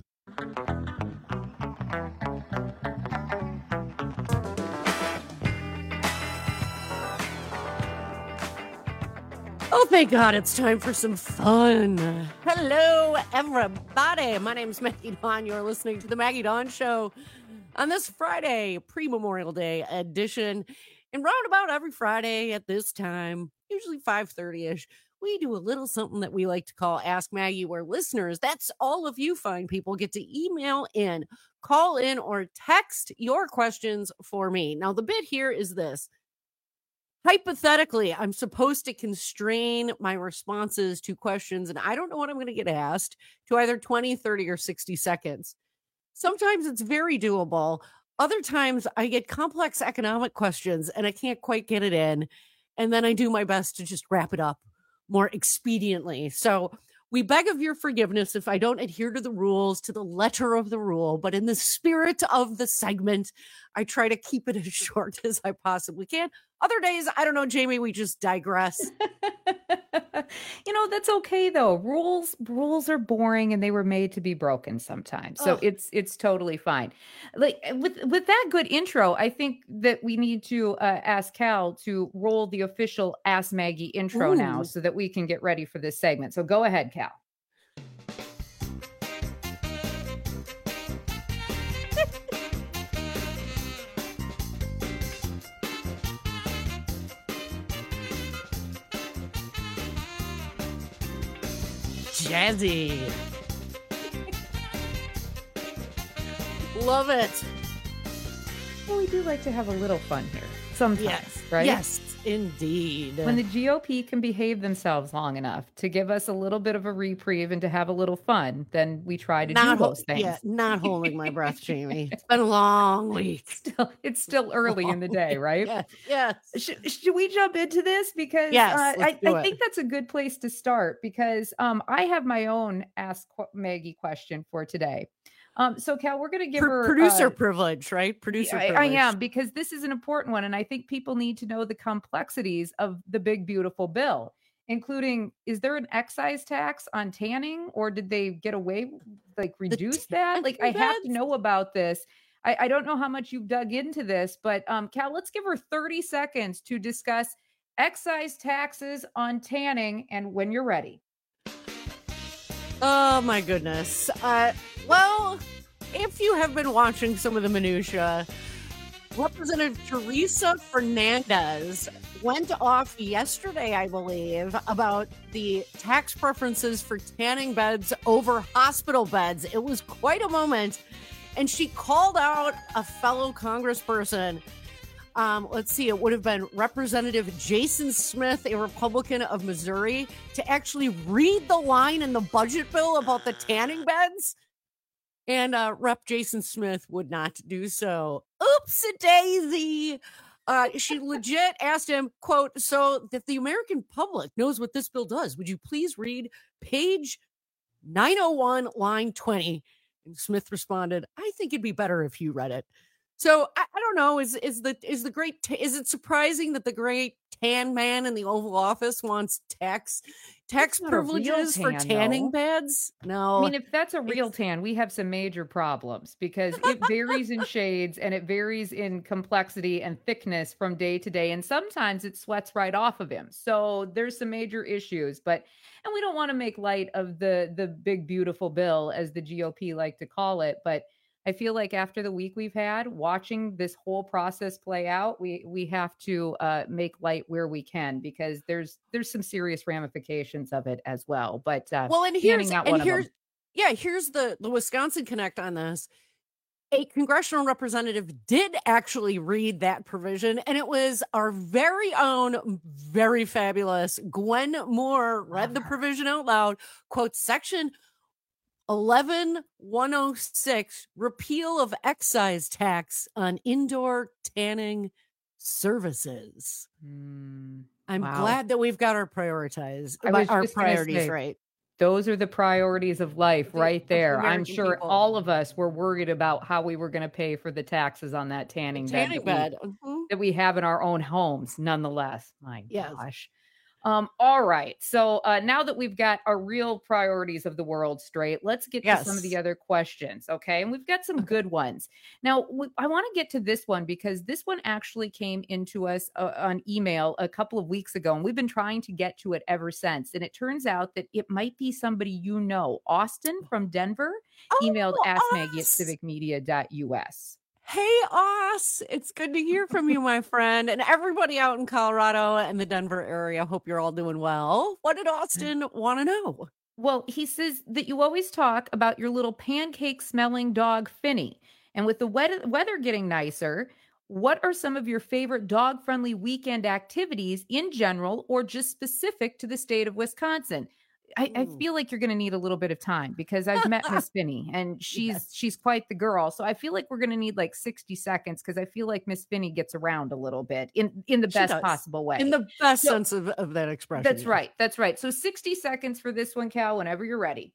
Oh, thank God, it's time for some fun. Hello, everybody. My name's Maggie Dawn. You're listening to the Maggie Dawn Show on this Friday, pre-Memorial Day edition. And roundabout every Friday at this time, usually five thirty-ish, we do a little something that we like to call Ask Maggie, where listeners, that's all of you fine people, get to email in, call in, or text your questions for me. Now, the bit here is this. Hypothetically, I'm supposed to constrain my responses to questions, and I don't know what I'm going to get asked, to either twenty, thirty, or sixty seconds. Sometimes it's very doable. Other times I get complex economic questions, and I can't quite get it in. And then I do my best to just wrap it up more expediently. So we beg of your forgiveness if I don't adhere to the rules, to the letter of the rule, but in the spirit of the segment, I try to keep it as short as I possibly can. Other days, I don't know, Jamie, we just digress. You know, that's okay though. Rules rules are boring and they were made to be broken sometimes. So Ugh. it's it's totally fine. Like with with that good intro, I think that we need to uh, ask Cal to roll the official Ask Maggie intro Ooh. now so that we can get ready for this segment. So go ahead, Cal. Jazzy. Love it. Well, we do like to have a little fun here sometimes, Yes. right? Yes, indeed. When the G O P can behave themselves long enough to give us a little bit of a reprieve and to have a little fun, then we try to not do ho- those things. Yeah, not holding my breath, Jamie. It's been a long week. Still, it's still early in the day, right? Yes. yes. Should, should we jump into this? Because Yes, uh, let's I, do I it. think that's a good place to start because um, I have my own Ask Qu- Maggie question for today. Um, so, Cal, we're going to give Pro- her producer uh, privilege, right? Producer I, I privilege. am, because this is an important one. And I think people need to know the complexities of the big, beautiful bill, including, is there an excise tax on tanning, or did they get away, like reduce that? Like, I have to know about this. I, I don't know how much you've dug into this, but um, Cal, let's give her thirty seconds to discuss excise taxes on tanning, and when you're ready. Oh my goodness. Uh, well, if you have been watching some of the minutia, Representative Teresa Fernandez went off yesterday, I believe, about the tax preferences for tanning beds over hospital beds. It was quite a moment. And she called out a fellow congressperson. Um, let's see, it would have been Representative Jason Smith, a Republican of Missouri, to actually read the line in the budget bill about the tanning beds. And uh, Rep Jason Smith would not do so. Oops-a-daisy. Uh, she legit asked him, quote, so that the American public knows what this bill does, would you please read page nine oh one, line twenty? And Smith responded, I think it'd be better if you read it. So I, I don't know. Is is the is the great t- is it surprising that the great tan man in the Oval Office wants tax tax That's not a real privileges for tan, tanning though. beds? No, I mean, if that's a real tan, we have some major problems because it varies in shades and it varies in complexity and thickness from day to day. And sometimes it sweats right off of him. So there's some major issues, but, and we don't want to make light of the, the big, beautiful bill, as the G O P like to call it. But I feel like after the week we've had, watching this whole process play out, we we have to uh, make light where we can, because there's there's some serious ramifications of it as well. But uh, well, and here's not and one of here's them. yeah, here's the, the Wisconsin Connect on this. A congressional representative did actually read that provision, and it was our very own, very fabulous Gwen Moore read the provision out loud. Quote, Section eleven one oh six, repeal of excise tax on indoor tanning services. Mm, I'm wow. glad that we've got our prioritized, I was our just gonna priorities say, right. Those are the priorities of life right there. I'm American sure people. all of us were worried about how we were going to pay for the taxes on that tanning, Tanning bed, bed. that, we, Mhm. that we have in our own homes, nonetheless. My Yes. gosh. Um, all right. So uh, now that we've got our real priorities of the world straight, let's get to some of the Yes. other questions. Okay. And we've got some good ones. Now, w- I want to get to this one because this one actually came into us uh, on email a couple of weeks ago, and we've been trying to get to it ever since. And it turns out that it might be somebody you know. Austin from Denver emailed Oh, ask Maggie at Aus. civic media dot U S. Hey, Oz. It's good to hear from you, my friend, and everybody out in Colorado and the Denver area. Hope you're all doing well. What did Austin want to know? Well, he says that you always talk about your little pancake smelling dog, Finny. And with the wet- weather getting nicer, what are some of your favorite dog friendly weekend activities in general or just specific to the state of Wisconsin? I, I feel like you're going to need a little bit of time because I've met Miss Finney and she's Yes. she's quite the girl. So I feel like we're going to need like sixty seconds because I feel like Miss Finney gets around a little bit in in the She best does. possible way. In the best So- sense of, of that expression. That's yeah. right. That's right. So sixty seconds for this one, Cal, whenever you're ready.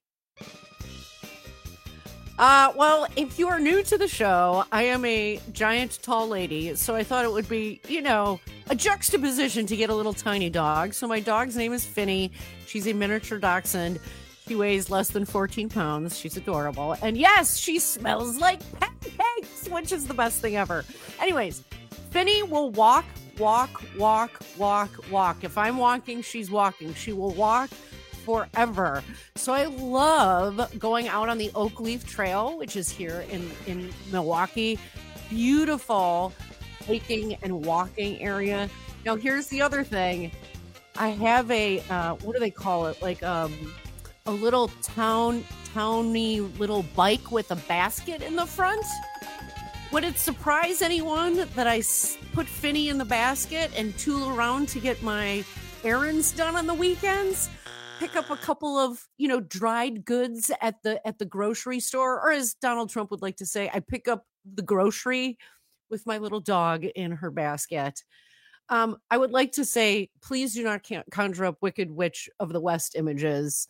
Uh, well, if you are new to the show, I am a giant tall lady, so I thought it would be, you know, a juxtaposition to get a little tiny dog. So my dog's name is Finny. She's a miniature dachshund. She weighs less than fourteen pounds. She's adorable. And yes, she smells like pancakes, which is the best thing ever. Anyways, Finny will walk, walk, walk, walk, walk. If I'm walking, she's walking. She will walk forever. So I love going out on the Oak Leaf Trail, which is here in, in Milwaukee. Beautiful hiking and walking area. Now, here's the other thing. I have a, uh, what do they call it? Like um, a little town, towny little bike with a basket in the front. Would it surprise anyone that I s- put Finny in the basket and tool around to get my errands done on the weekends? Pick up a couple of, you know, dried goods at the at the grocery store, or as Donald Trump would like to say, I pick up the grocery with my little dog in her basket. Um, I would like to say, please do not ca- conjure up Wicked Witch of the West images.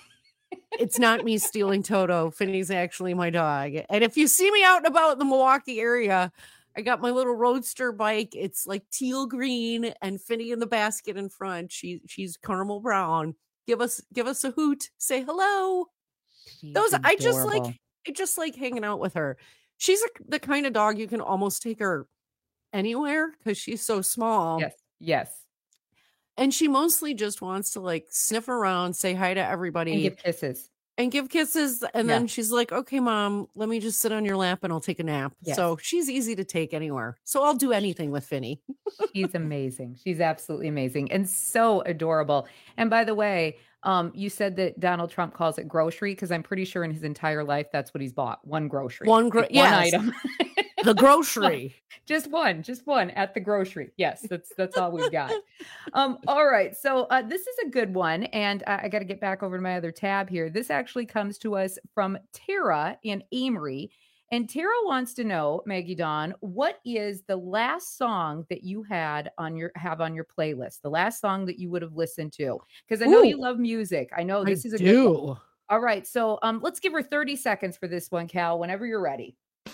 It's not me stealing Toto. Finny's actually my dog. And if you see me out and about the Milwaukee area, I got my little roadster bike. It's like teal green and Finny in the basket in front. She she's caramel brown. Give us give us a hoot. Say hello. She's Those I just like adorable. I just like hanging out with her. She's a, the kind of dog you can almost take her anywhere because she's so small. Yes. Yes. And she mostly just wants to like sniff around, say hi to everybody, And give kisses. and give kisses. And Yeah. then she's like, okay, mom, let me just sit on your lap and I'll take a nap. Yes. So she's easy to take anywhere. So I'll do anything with Finny. She's amazing. She's absolutely amazing and so adorable. And by the way, um, you said that Donald Trump calls it grocery because I'm pretty sure in his entire life that's what he's bought. One grocery. One gro- Like, yes. one item. The grocery. Just one, just one at the grocery. Yes, that's that's all we've got. Um, all right. So uh, this is a good one, and I, I got to get back over to my other tab here. This actually comes to us from Tara in Amory, and Tara wants to know, Maggie Dawn, what is the last song that you had on your have on your playlist? The last song that you would have listened to? Because I know you Ooh. love music. I know this I is a do. good one. All right. So um, let's give her thirty seconds for this one, Cal. Whenever you're ready.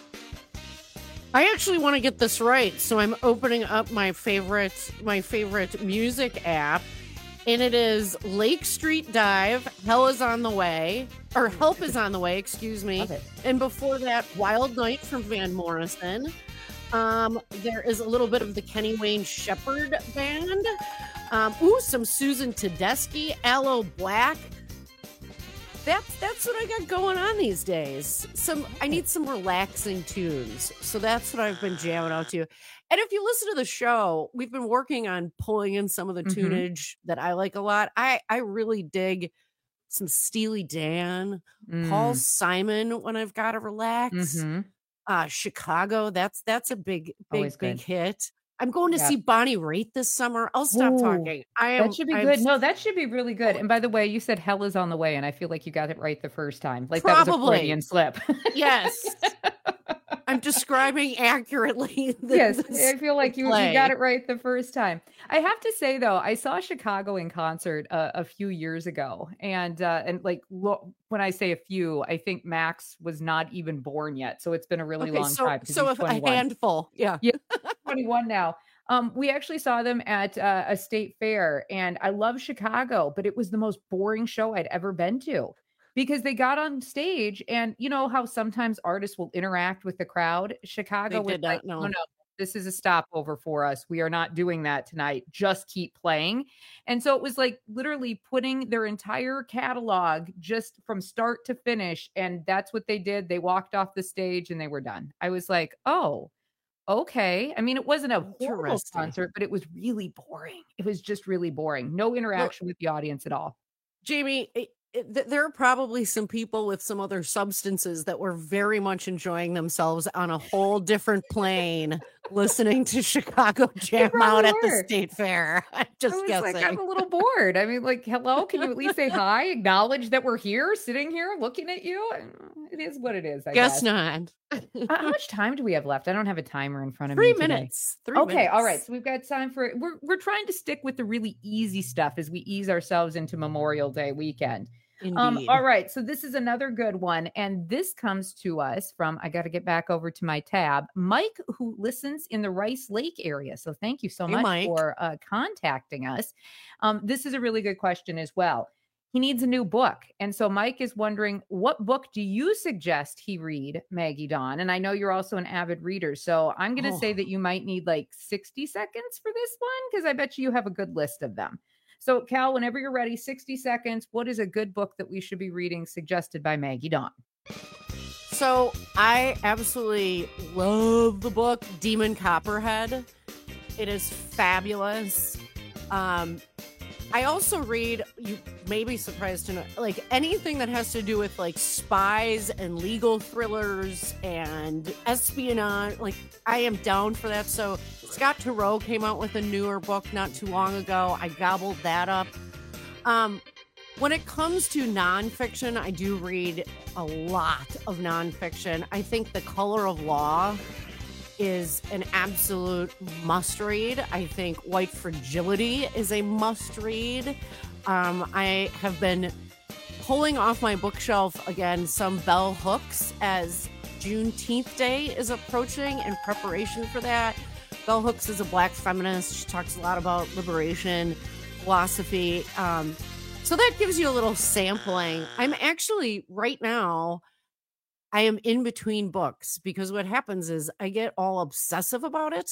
I actually want to get this right, so I'm opening up my favorite my favorite music app, and it is Lake Street Dive. Hell is on the way, or Help is on the way. Excuse me. Love it. And before that, Wild Night from Van Morrison. Um, there is a little bit of the Kenny Wayne Shepherd Band. Um, ooh, some Susan Tedeschi, Aloe Black. That's that's what I got going on these days. Some I need some relaxing tunes. So that's what I've been jamming out to. And if you listen to the show, we've been working on pulling in some of the Mhm. tunage that I like a lot. I I really dig some Steely Dan, Mm. Paul Simon when I've got to relax. Mhm. Uh, Chicago, that's that's a big, big, Always big good. hit. I'm going to Yeah. see Bonnie Raitt this summer. I'll stop Ooh, talking. I am. That should be I'm good. No, that should be really good. And by the way, you said hell is on the way, and I feel like you got it right the first time. Like that was a Probably. Freudian slip. Yes. I'm describing accurately. The, Yes, the I feel like you, you play. got it right the first time. I have to say though, I saw Chicago in concert uh, a few years ago, and uh, and like lo- when I say a few, I think Max was not even born yet, so it's been a really Okay, long so time. 'cause so he's a, a twenty-one. handful. Yeah. Yeah, twenty-one now. Um, we actually saw them at uh, a state fair, and I love Chicago, but it was the most boring show I'd ever been to. Because they got on stage, and you know how sometimes artists will interact with the crowd. Chicago They was did not like, know. no, no, this is a stopover for us. We are not doing that tonight. Just keep playing. And so it was like literally putting their entire catalog just from start to finish. And that's what they did. They walked off the stage and they were done. I was like, oh, okay. I mean, it wasn't a horrible Interesting. concert, but it was really boring. It was just really boring. No interaction with the audience at all. Jamie, it, it, th- there are probably some people with some other substances that were very much enjoying themselves on a whole different plane listening to Chicago jam out probably at the were. state fair. I'm just I was guessing. like, I'm a little bored. I mean, like, hello, can you at least say hi? Acknowledge that we're here, sitting here, looking at you. It is what it is, I Guess guess. not. Uh, how much time do we have left? I don't have a timer in front of Three me. today. minutes. Three okay, all right. minutes. So we've got time for we're we're trying to stick with the really easy stuff as we ease ourselves into Memorial Day weekend. Um, Indeed. all right, so this is another good one, and this comes to us from I got to get back over to my tab, Mike, who listens in the Rice Lake area. So thank you so Hey, much Mike. for uh, contacting us. Um, this is a really good question as well. He needs a new book, and so Mike is wondering, what book do you suggest he read, Maggie Dawn? And I know you're also an avid reader, so I'm going to Oh. say that you might need like sixty seconds for this one because I bet you have a good list of them. So, Cal, whenever you're ready, sixty seconds. What is a good book that we should be reading suggested by Maggie Dawn? So I absolutely love the book Demon Copperhead. It is fabulous. Um, I also read, you may be surprised to know, like anything that has to do with like spies and legal thrillers and espionage. Like I am down for that. So Scott Turow came out with a newer book not too long ago. I gobbled that up. Um, when it comes to nonfiction, I do read a lot of nonfiction. I think The Color of Law is an absolute must read. I think White Fragility is a must read. Um, I have been pulling off my bookshelf again some Bell Hooks as Juneteenth Day is approaching in preparation for that. Bell Hooks is a Black feminist. She talks a lot about liberation, philosophy. Um, so that gives you a little sampling. I'm actually right now, I am in between books because what happens is I get all obsessive about it.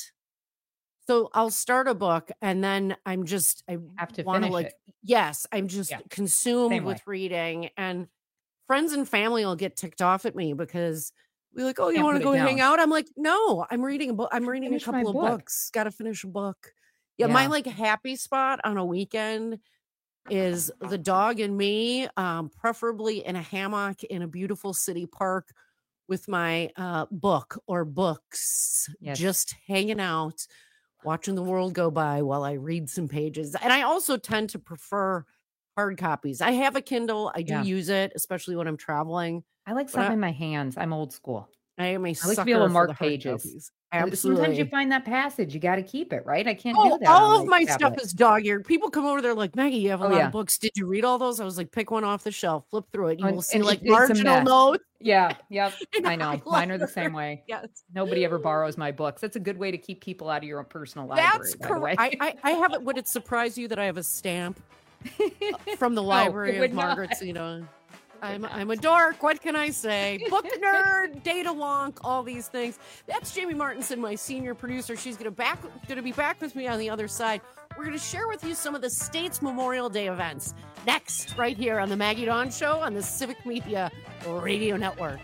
So I'll start a book and then I'm just, I Have to want to finish like, it. yes, I'm just Yeah. consumed Same with way. reading, and friends and family will get ticked off at me because we're like, oh, you Can't want to put go it hang down. out? I'm like, no, I'm reading a book. I'm reading a Finish my couple of book. books. Got to finish a book. Yeah, my Yeah. like happy spot on a weekend is the dog and me, um, preferably in a hammock in a beautiful city park with my uh, book or books, Yes. just hanging out, watching the world go by while I read some pages. And I also tend to prefer hard copies. I have a Kindle. I do Yeah. use it, especially when I'm traveling. I like But something I- in my hands. I'm old school. I am a I like sucker to be able to for mark the hard pages. copies. And Sometimes you Absolutely. find that passage. You got to keep it, right? I can't Oh, do that. all on of my stuff tablet. is dog-eared. People come over, they're like, Maggie, you have a Oh, lot yeah. of books. Did you read all those? I was like, pick one off the shelf, flip through it. You And- will see and like it- it's a marginal mess. notes. Yeah, yep. And I know. Mine are the same highlighters. way. Yes. Nobody ever borrows my books. That's a good way to keep people out of your own personal library. That's by the way. correct. I, I, I have it. Would it surprise you that I have a stamp from the No, library it of would not. Margaret Zeno? I'm I'm a dork. What can I say? Book nerd, data wonk, all these things. That's Jamie Martinson, my senior producer. She's gonna back gonna be back with me on the other side. We're gonna share with you some of the state's Memorial Day events next, right here on the Maggie Dawn Show on the Civic Media Radio Network.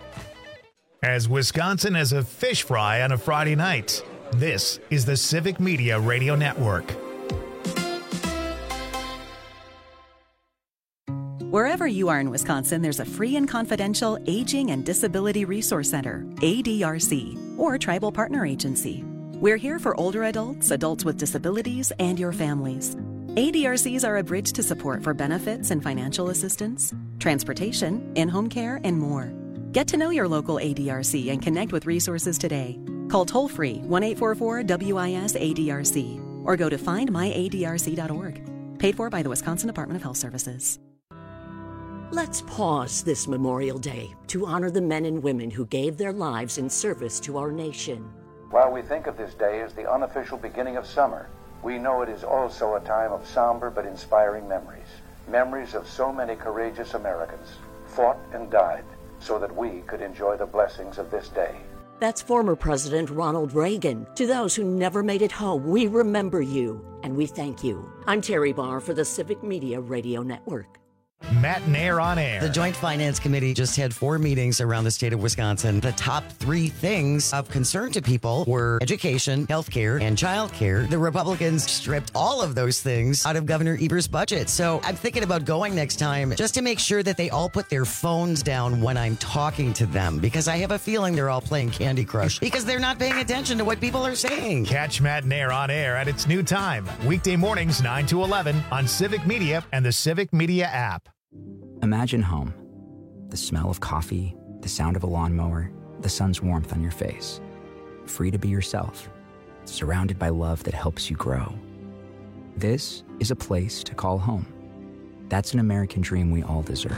As Wisconsin as a fish fry on a Friday night, this is the Civic Media Radio Network. Wherever you are in Wisconsin, there's a free and confidential Aging and Disability Resource Center, A D R C, or Tribal Partner Agency. We're here for older adults, adults with disabilities, and your families. A D R Cs are a bridge to support for benefits and financial assistance, transportation, in-home care, and more. Get to know your local A D R C and connect with resources today. Call toll-free one eight four four W I S A D R C or go to find my A D R C dot org. Paid for by the Wisconsin Department of Health Services. Let's pause this Memorial Day to honor the men and women who gave their lives in service to our nation. While we think of this day as the unofficial beginning of summer, we know it is also a time of somber but inspiring memories. Memories of so many courageous Americans fought and died so that we could enjoy the blessings of this day. That's former President Ronald Reagan. To those who never made it home, we remember you and we thank you. I'm Terry Barr for the Civic Media Radio Network. Matt and Air on Air. The Joint Finance Committee just had four meetings around the state of Wisconsin. The top three things of concern to people were education, healthcare, and childcare. The Republicans stripped all of those things out of Governor Evers' budget. So I'm thinking about going next time just to make sure that they all put their phones down when I'm talking to them, because I have a feeling they're all playing Candy Crush because they're not paying attention to what people are saying. Catch Matt and Air on Air at its new time, weekday mornings nine to eleven on Civic Media and the Civic Media app. Imagine home. The smell of coffee, the sound of a lawnmower, the sun's warmth on your face. Free to be yourself, surrounded by love that helps you grow. This is a place to call home. That's an American dream we all deserve.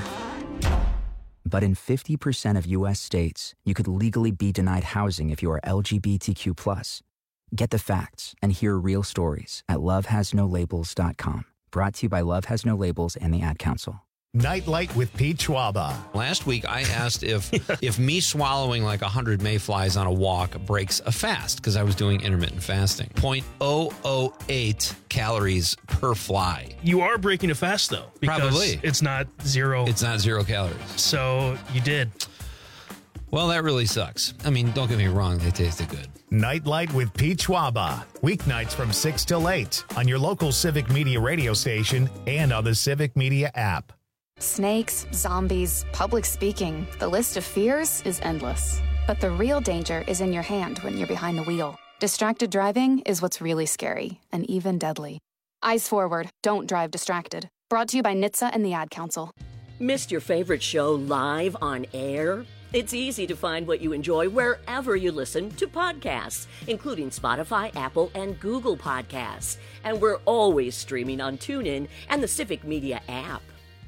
But in fifty percent of U S states, you could legally be denied housing if you are L G B T Q plus. Get the facts and hear real stories at love has no labels dot com. Brought to you by Love Has No Labels and the Ad Council. Nightlight with Pete Schwaba. Last week, I asked if if me swallowing like one hundred mayflies on a walk breaks a fast, because I was doing intermittent fasting. zero point zero zero eight calories per fly. You are breaking a fast, though. Because Probably. It's not zero. It's not zero calories. So you did. Well, that really sucks. I mean, don't get me wrong. They tasted good. Nightlight with Pete Schwaba. Weeknights from six till eight on your local Civic Media radio station and on the Civic Media app. Snakes, zombies, public speaking. The list of fears is endless. But the real danger is in your hand when you're behind the wheel. Distracted driving is what's really scary and even deadly. Eyes forward. Don't drive distracted. Brought to you by N H T S A and the Ad Council. Missed your favorite show live on air? It's easy to find what you enjoy wherever you listen to podcasts, including Spotify, Apple, and Google Podcasts. And we're always streaming on TuneIn and the Civic Media app.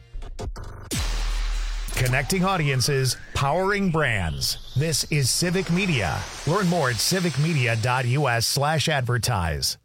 Connecting audiences, powering brands. This is Civic Media. Learn more at civicmedia.us slash advertise.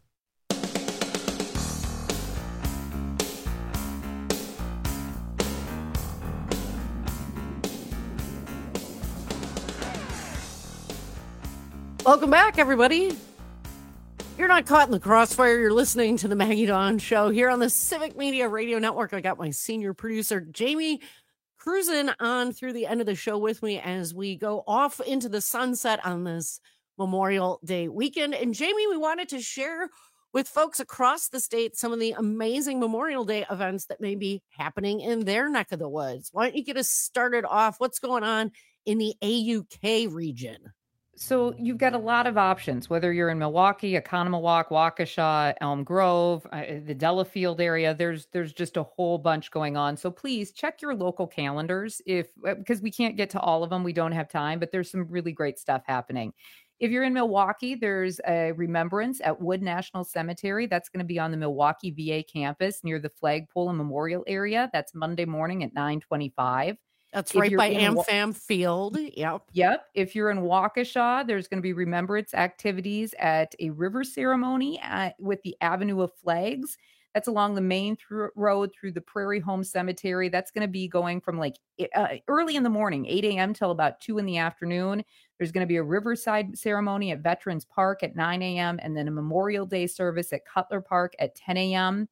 Welcome back, everybody. You're not caught in the crossfire. You're listening to the Maggie Dawn Show here on the Civic Media Radio Network. I got my senior producer, Jamie, cruising on through the end of the show with me as we go off into the sunset on this Memorial Day weekend. And Jamie, we wanted to share with folks across the state some of the amazing Memorial Day events that may be happening in their neck of the woods. Why don't you get us started off? What's going on in the A U K region? So you've got a lot of options, whether you're in Milwaukee, Economowoc, Waukesha, Elm Grove, uh, the Delafield area. There's there's just a whole bunch going on. So please check your local calendars if because we can't get to all of them. We don't have time, but there's some really great stuff happening. If you're in Milwaukee, there's a remembrance at Wood National Cemetery. That's going to be on the Milwaukee V A campus near the flagpole and memorial area. That's Monday morning at nine twenty-five. That's If right you're by in Wa- AmFam Field. Yep. Yep. If you're in Waukesha, there's going to be remembrance activities at a river ceremony at, with the Avenue of Flags. That's along the main through, road through the Prairie Home Cemetery. That's going to be going from like uh, early in the morning, eight a.m. till about two in the afternoon. There's going to be a Riverside ceremony at Veterans Park at nine a.m. and then a Memorial Day service at Cutler Park at ten a.m.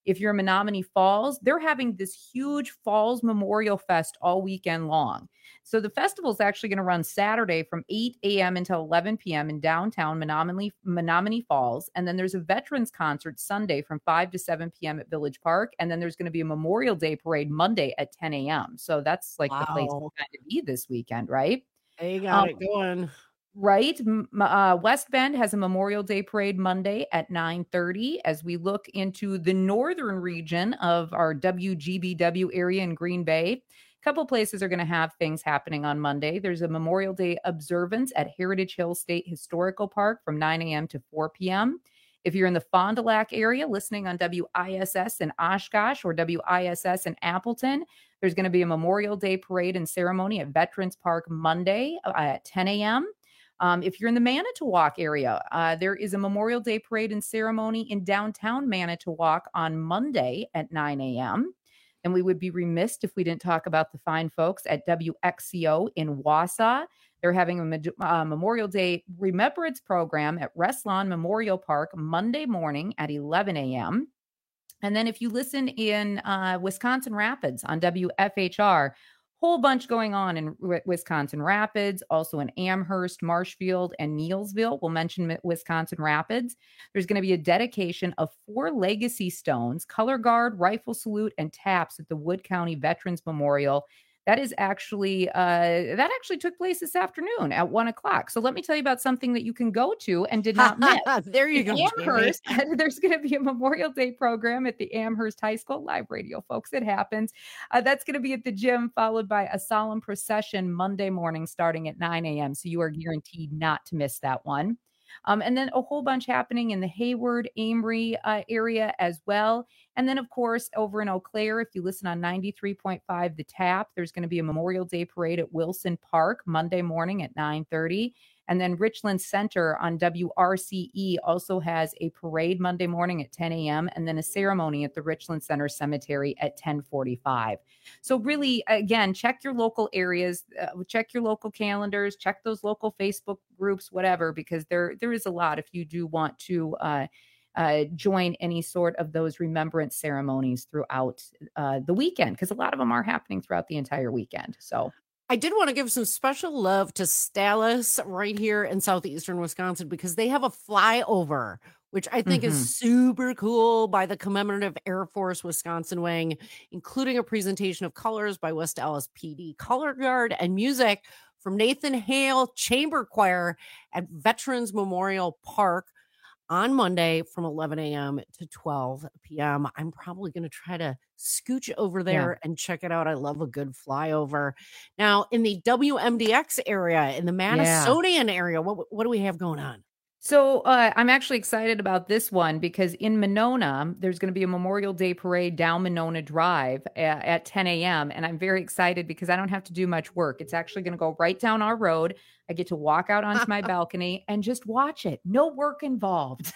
If you're in Menominee Falls, they're having this huge Falls Memorial Fest all weekend long. So the festival is actually going to run Saturday from eight a.m. until eleven p.m. in downtown Menominee, Menominee Falls. And then there's a veterans concert Sunday from five to seven p.m. at Village Park. And then there's going to be a Memorial Day parade Monday at ten a.m. So that's like wow. the place to kind of be this weekend, right? They got um, it going. Right. Uh, West Bend has a Memorial Day parade Monday at nine thirty. As we look into the northern region of our W G B W area in Green Bay, a couple places are going to have things happening on Monday. There's a Memorial Day observance at Heritage Hill State Historical Park from nine a.m. to four p.m. If you're in the Fond du Lac area listening on W I S S in Oshkosh or W I S S in Appleton, there's going to be a Memorial Day parade and ceremony at Veterans Park Monday uh, at ten a.m. Um, if you're in the Manitowoc area, uh, there is a Memorial Day parade and ceremony in downtown Manitowoc on Monday at nine a.m. And we would be remiss if we didn't talk about the fine folks at W X C O in Wausau. They're having a uh, Memorial Day remembrance program at Restlawn Memorial Park Monday morning at eleven a.m. And then if you listen in uh, Wisconsin Rapids on W F H R, whole bunch going on in Wisconsin Rapids, also in Amherst, Marshfield, and Neillsville. We'll mention Wisconsin Rapids. There's going to be a dedication of four legacy stones, color guard, rifle salute, and taps at the Wood County Veterans Memorial. That is actually, uh, that actually took place this afternoon at one o'clock. So let me tell you about something that you can go to and did not miss. There you in go. Amherst, there's going to be a Memorial Day program at the Amherst High School Live Radio, folks. It happens. Uh, that's going to be at the gym, followed by a solemn procession Monday morning starting at nine a.m. So you are guaranteed not to miss that one. Um, and then a whole bunch happening in the Hayward, Amory uh, area as well. And then, of course, over in Eau Claire, if you listen on ninety-three point five The Tap, there's going to be a Memorial Day parade at Wilson Park Monday morning at nine thirty. And then Richland Center on W R C E also has a parade Monday morning at ten a.m. and then a ceremony at the Richland Center Cemetery at ten forty-five. So really, again, check your local areas, uh, check your local calendars, check those local Facebook groups, whatever, because there there is a lot if you do want to uh, uh, join any sort of those remembrance ceremonies throughout uh, the weekend, because a lot of them are happening throughout the entire weekend. So I did want to give some special love to Stallus right here in southeastern Wisconsin, because they have a flyover, which I think mm-hmm. is super cool, by the Commemorative Air Force Wisconsin Wing, including a presentation of colors by West Allis P D Color Guard and music from Nathan Hale Chamber Choir at Veterans Memorial Park on Monday from eleven a.m. to twelve p.m. I'm probably going to try to scooch over there yeah. and check it out. I love a good flyover. Now, in the W M D X area, in the Madisonian yeah. area, what what do we have going on? So uh, I'm actually excited about this one, because in Monona, there's going to be a Memorial Day parade down Monona Drive at, at ten a.m. And I'm very excited because I don't have to do much work. It's actually going to go right down our road. I get to walk out onto my balcony and just watch it. No work involved.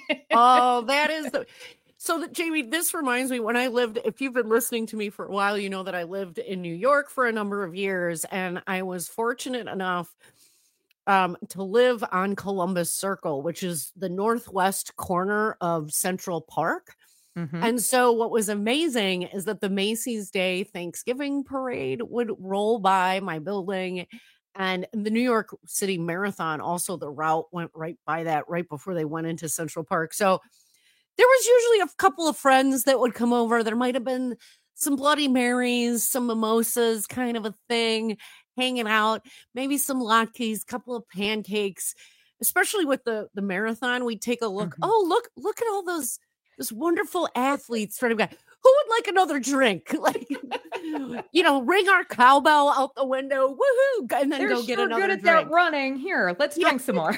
Oh, that is the... So, that, Jamie, this reminds me, when I lived, if you've been listening to me for a while, you know that I lived in New York for a number of years, and I was fortunate enough um, to live on Columbus Circle, which is the northwest corner of Central Park. Mm-hmm. And so what was amazing is that the Macy's Day Thanksgiving Parade would roll by my building, and the New York City Marathon, also the route went right by that right before they went into Central Park. So there was usually a couple of friends that would come over. There might have been some Bloody Marys, some mimosas, kind of a thing, hanging out, maybe some latkes, couple of pancakes. Especially with the, the marathon, we'd take a look. Mm-hmm. Oh, look, look at all those, those wonderful athletes running back. Who would like another drink? Like, you know, ring our cowbell out the window, woohoo, and then They're go get sure another good at drink. That running. Here, let's drink yeah. some more.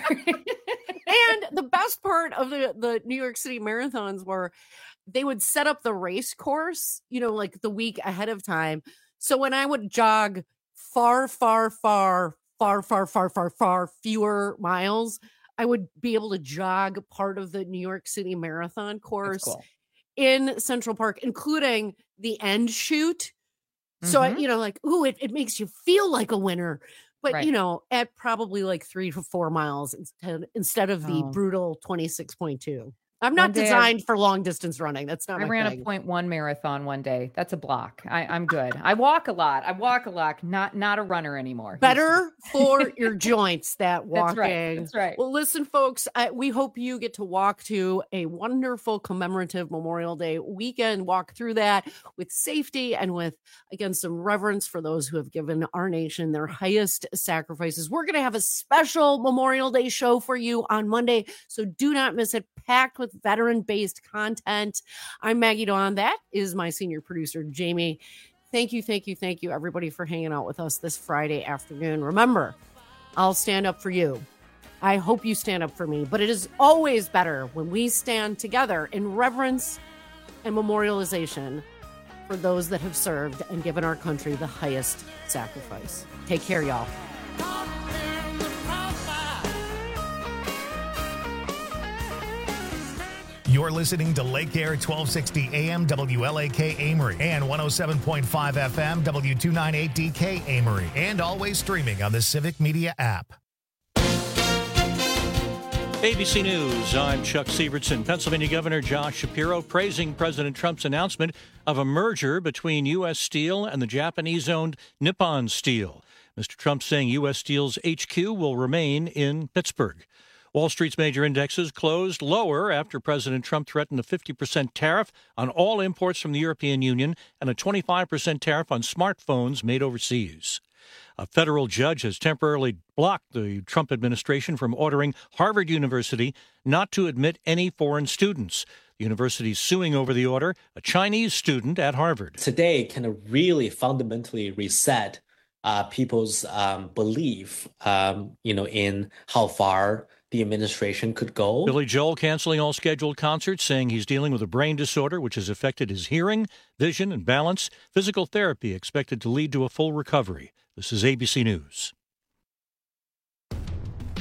And the best part of the, the New York City marathons were they would set up the race course, you know, like the week ahead of time. So when I would jog far, far, far, far, far, far, far, far fewer miles, I would be able to jog part of the New York City marathon course cool. in Central Park, including the end chute. Mm-hmm. So, I, you know, like, ooh, it, it makes you feel like a winner. But, right. you know, at probably like three to four miles instead, instead of the oh. brutal twenty-six point two. I'm not One day I- designed for long distance running. That's not I my ran thing. a point one marathon one day. That's a block. I, I'm good. I walk a lot. I walk a lot. Not not a runner anymore. Better for your joints, that walking. That's right. That's right. Well, listen, folks, I, we hope you get to walk to a wonderful commemorative Memorial Day weekend. Walk through that with safety and with, again, some reverence for those who have given our nation their highest sacrifices. We're going to have a special Memorial Day show for you on Monday, so do not miss it. Packed with veteran-based content. I'm Maggie Dawn. That is my senior producer, Jamie. Thank you, thank you, thank you, everybody, for hanging out with us this Friday afternoon. Remember, I'll stand up for you. I hope you stand up for me, but it is always better when we stand together in reverence and memorialization for those that have served and given our country the highest sacrifice. Take care, y'all. You're listening to Lake Air twelve sixty A M W L A K Amory and one oh seven point five F M W two ninety-eight D K Amory, and always streaming on the Civic Media app. A B C News, I'm Chuck Sievertson. Pennsylvania Governor Josh Shapiro praising President Trump's announcement of a merger between U S. Steel and the Japanese-owned Nippon Steel. Mister Trump saying U S. Steel's H Q will remain in Pittsburgh. Wall Street's major indexes closed lower after President Trump threatened a fifty percent tariff on all imports from the European Union and a twenty-five percent tariff on smartphones made overseas. A federal judge has temporarily blocked the Trump administration from ordering Harvard University not to admit any foreign students. The university is suing over the order, a Chinese student at Harvard. Today kind of really fundamentally reset uh, people's um, belief, um, you know, in how far the administration could go. Billy Joel canceling all scheduled concerts, saying he's dealing with a brain disorder which has affected his hearing, vision, and balance. Physical therapy expected to lead to a full recovery. This is A B C News.